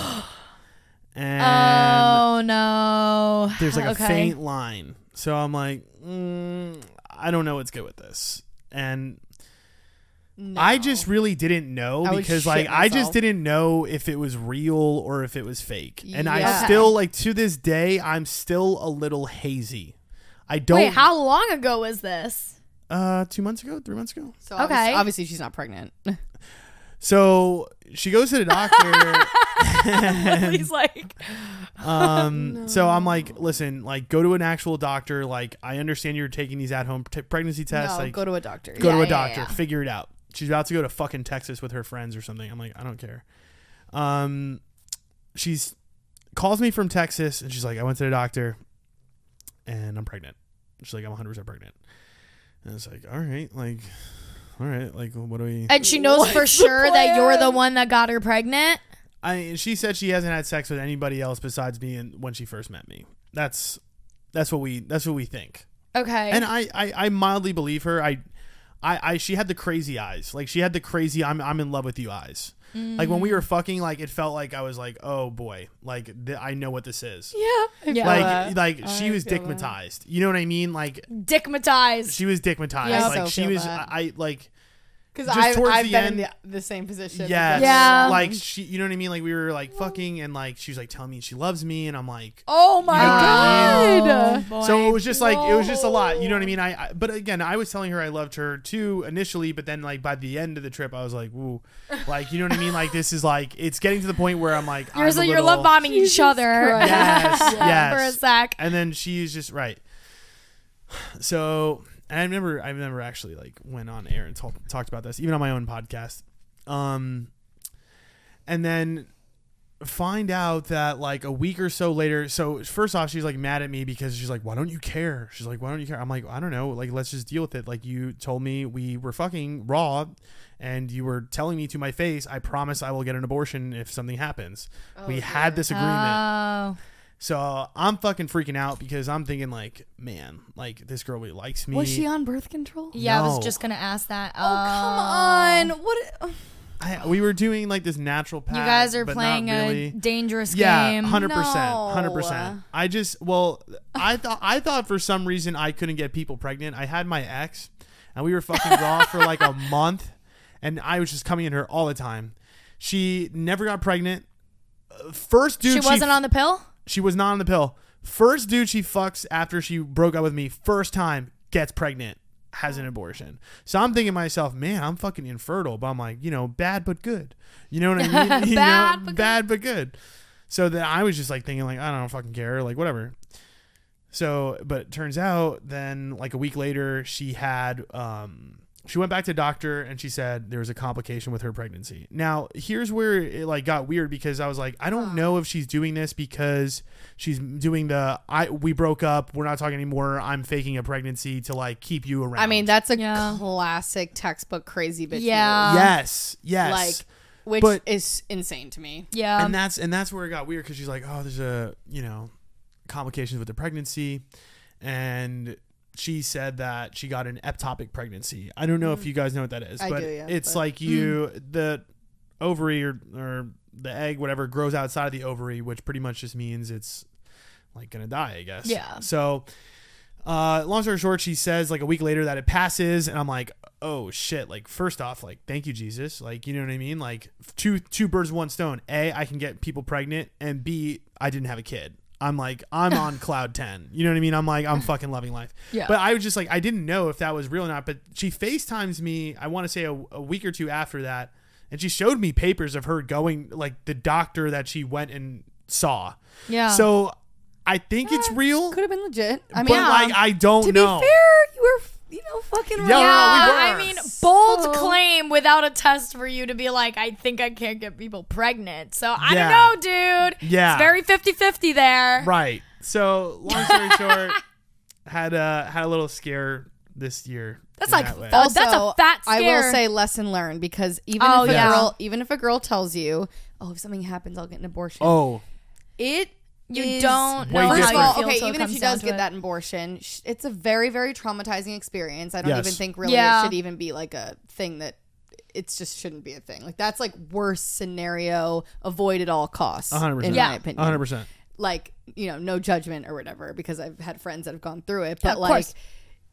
And Oh no. there's like a Okay. faint line. So I'm like, mm, I don't know what's good with this. And No. I just really didn't know I would because shit like I just myself. didn't know if it was real or if it was fake. And I Yeah. still like to this day I'm still a little hazy. I don't Wait, how long ago was this? uh two months ago, three months ago. So Okay. obviously, obviously she's not pregnant. So she goes to the doctor. He's like, Um, so I'm like, listen, like, go to an actual doctor. Like, I understand you're taking these at home t- pregnancy tests. no, like, go to a doctor. go Yeah, to a yeah, doctor, yeah. figure it out. She's about to go to fucking Texas with her friends or something. I'm like, I don't care. Um, she's calls me from Texas and she's like, I went to the doctor and I'm pregnant. She's like, I'm one hundred percent pregnant. And it's like, all right, like, all right, like, what do we? and she knows What's for the sure that you're the plan? one that got her pregnant. I she said she hasn't had sex with anybody else besides me and when she first met me. That's that's what we that's what we think. Okay. And I, I, I mildly believe her. I, I, I, she had the crazy eyes. Like she had the crazy, I'm, I'm in love with you eyes. Mm. Like when we were fucking, like it felt like I was like, oh boy, like th- I know what this is. Yeah. Yeah. Like, that. like she I was feel that. dickmatized. You know what I mean? Like Dickmatized. she was dickmatized. Yeah, I like so she feel was, that. I, I like, Because Just I've, towards I've the been end- in the, the same position. yes, Yeah. like she, you know what I mean? Like we were like fucking and like she was like telling me she loves me and I'm like, Oh my You know what I god. Oh, boy. so it was just like it was just a lot, you know what I mean? I, I but again, I was telling her I loved her too initially, but then like by the end of the trip, I was like, "Ooh," like you know what I mean? Like this is like it's getting to the point where I'm like, You're I'm so a you're little- love bombing each Jesus other. Christ. Yes, yes. For a sec. And then she's just right. So and I remember I remember actually like went on air and talk, talked about this even on my own podcast, um, and then find out that like a week or so later. So first off, she's like mad at me because she's like, "Why don't you care?" She's like, "Why don't you care?" I'm like, "I don't know. Like, let's just deal with it. Like, you told me we were fucking raw, and you were telling me to my face, I promise I will get an abortion if something happens. Oh, we dear. had this agreement." Oh. So I'm fucking freaking out because I'm thinking like, man, like this girl really likes me. Was she on birth control? Yeah, I No. was just gonna ask that. Oh, come on. What? I, we were doing like this natural path. You guys are but playing not really. a dangerous Yeah, game. hundred percent, No. hundred percent. I just, well, I thought, I thought for some reason I couldn't get people pregnant. I had my ex, and we were fucking raw for like a month, and I was just coming in her all the time. She never got pregnant. Uh, First dude, She wasn't on the pill? She was not on the pill. First dude she fucks after she broke up with me. First time gets pregnant, has an abortion. So I'm thinking to myself, man, I'm fucking infertile. But I'm like, you know, bad but good. You know what I mean? You Bad know, but bad but good. So then I was just like thinking, like, I don't fucking care, like whatever. So, but it turns out then like a week later, she had um she went back to the doctor and she said there was a complication with her pregnancy. Now, here's where it like got weird because I was like, I don't know if she's doing this because she's doing the I we broke up, we're not talking anymore, I'm faking a pregnancy to like keep you around. I mean, that's a Yeah. classic textbook crazy bitch. Yeah. move. yes, yes. Like, which But- is insane to me. Yeah. and that's and that's where it got weird because she's like, oh, there's a you know complications with the pregnancy, and she said that she got an ectopic pregnancy. I don't know if you guys know what that is, I but do, yeah, it's but- like you the ovary or or the egg, whatever, grows outside of the ovary, which pretty much just means it's like gonna die, I guess. Yeah. So, uh, long story short, she says like a week later that it passes, and I'm like, oh shit! Like first off, like thank you Jesus, like you know what I mean? Like two two birds with one stone. A, I can get people pregnant, and B, I didn't have a kid. I'm like, I'm on cloud ten. You know what I mean? I'm like, I'm fucking loving life. Yeah. But I was just like, I didn't know if that was real or not. But she FaceTimes me, I want to say a, a week or two after that. And she showed me papers of her going, like the doctor that she went and saw. yeah. So I think it's real. Could have been legit. I but mean, like, I don't to know. be fair, you were, you know, fucking Yeah, right. no, yeah, we were. I mean, bold So- claim without a test for you to be like, I think I can't get people pregnant. So I Yeah. don't know, dude. Yeah. It's very fifty-fifty there. Right. So long story short, had a had a little scare this year. That's in like that way. Oh, that's a fat I will scare. say lesson learned because even Oh, if a yeah. girl, even if a girl tells you, "Oh, if something happens, I'll get an abortion," Oh, it You is- don't Way know different. First how of you all, feel okay, till it even if comes she down does to get it. that abortion, sh- it's a very, very traumatizing experience. I don't Yes. even think really Yeah. it should even be like a thing that it's just shouldn't be a thing. Like that's like worst scenario, avoid at all costs. one hundred percent. In Yeah. my opinion, one hundred percent. like, you know, no judgment or whatever, because I've had friends that have gone through it, Yeah, but of like course.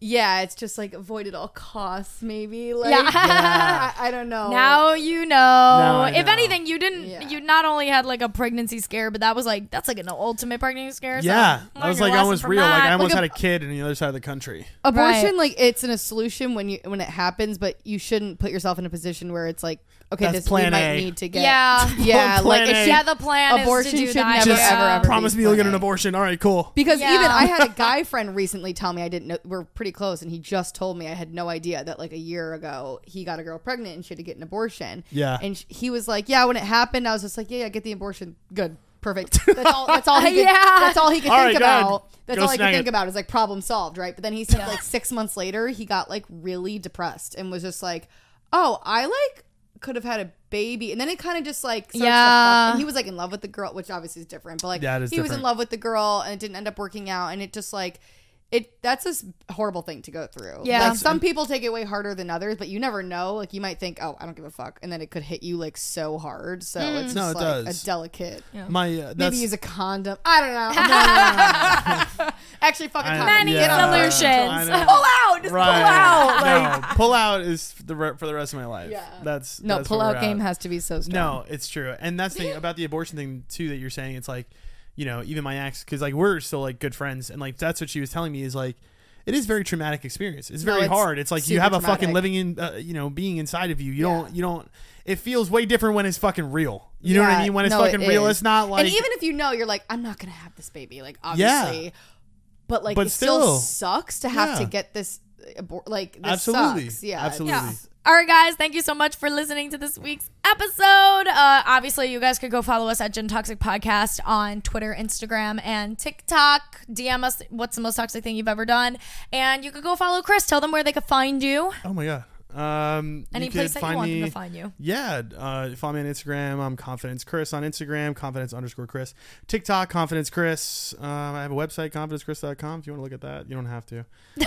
Yeah, it's just like avoid at all costs, maybe. Like, Yeah. I, I don't know. Now you know. Now I If know. anything, you didn't. Yeah. You not only had like a pregnancy scare, but that was like that's like an ultimate pregnancy scare. So Yeah, learn that was your like lesson almost from real. Like that. I almost Like had a- a kid on the other side of the country. Abortion, Right. like it's in a solution when you when it happens, but you shouldn't put yourself in a position where it's like, okay, That's this we plan might A. need to get. Yeah. yeah, Plan like A. it should, yeah, the plan Abortion is to do should that. never, yeah. ever, ever Promise be me you'll get plan an A. abortion. All right, cool. Because Yeah. even I had a guy friend recently tell me I didn't know we're pretty close, and he just told me I had no idea that like a year ago he got a girl pregnant and she had to get an abortion. Yeah. and sh- he was like, yeah, when it happened, I was just like, yeah, yeah, get the abortion, good, perfect. That's all. That's all he could. Yeah. That's all he could All think right, go ahead. about. That's Go all he could snag think it. about is like problem solved, right? But then he said like six months later he got like really depressed and was just like, oh, I like could have had a baby, and then it kind of just like starts to Yeah. fuck- and he was like in love with the girl, which obviously is different, but like Yeah, it is he was in different. love with the girl and it didn't end up working out, and it just like it that's a s- horrible thing to go through. Yeah. Like some people take it way harder than others, but you never know. Like you might think, oh, I don't give a fuck, and then it could hit you like so hard. So it's just No, it like does. a delicate. My uh, Maybe that's use a condom. I don't know. No, no, no, no. Actually, fuck a I- condom. Many Get on the- solutions. I know. Pull out. Just right. pull out. Like, no, pull out is the re- for the rest of my life. Yeah. That's No, that's pull where out we're game at. has to be so strong. No, it's true, and that's the thing about the abortion thing too that you're saying. It's like, you know, even my ex, because like we're still like good friends, and like that's what she was telling me is like, it is very traumatic experience. It's No, very it's hard. It's like you super have a traumatic. fucking living in, uh, you know, being inside of you. You Yeah. don't, you don't. It feels way different when it's fucking real. You know what I Yeah, mean? When it's no, fucking it real, is. it's not like. And even if you know, you're like, I'm not gonna have this baby. Like Yeah. obviously, but like But it still, still. sucks to have Yeah. to get this. Abor- like this Absolutely. sucks. Yeah, Absolutely. it's- all right, guys. Thank you so much for listening to this week's episode. Uh, obviously, you guys could go follow us at Gen Toxic Podcast on Twitter, Instagram, and TikTok. D M us what's the most toxic thing you've ever done, and you could go follow Chris. Tell them where they could find you. Oh my god. Um, Any you place could that find you want me, them to find you. Yeah, uh, follow me on Instagram. I'm Confidence Chris on Instagram. Confidence underscore Chris. TikTok Confidence Chris. Um, I have a website confidence chris dot com. If you want to look at that, you don't have to.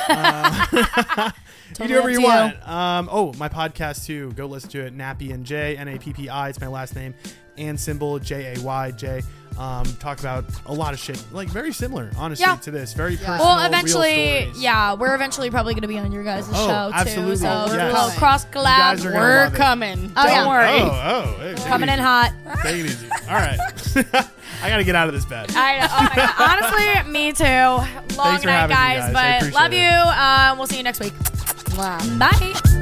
Uh, you Totally do whatever up you to want. Um, oh, my podcast too. Go listen to it. Nappy and J. N A P P I. It's my last name. And symbol J A Y J. Um, talk about a lot of shit, like very similar, honestly, Yeah. to this. Very personal. Well, real eventually, stories. yeah, we're eventually probably going to be on your guys' Oh, show absolutely. too. So We're we're Yes. a cross You collab. guys are gonna We're love it. coming. Oh, Don't yeah. worry. Oh, oh, hey, take it Coming in easy. hot. Take it easy. All right. I got to get out of this bed. I know. Oh my god. Honestly, me too. Long Thanks for night, having me, guys. guys. I But appreciate love it. you. Uh, we'll see you next week. Wow. Bye.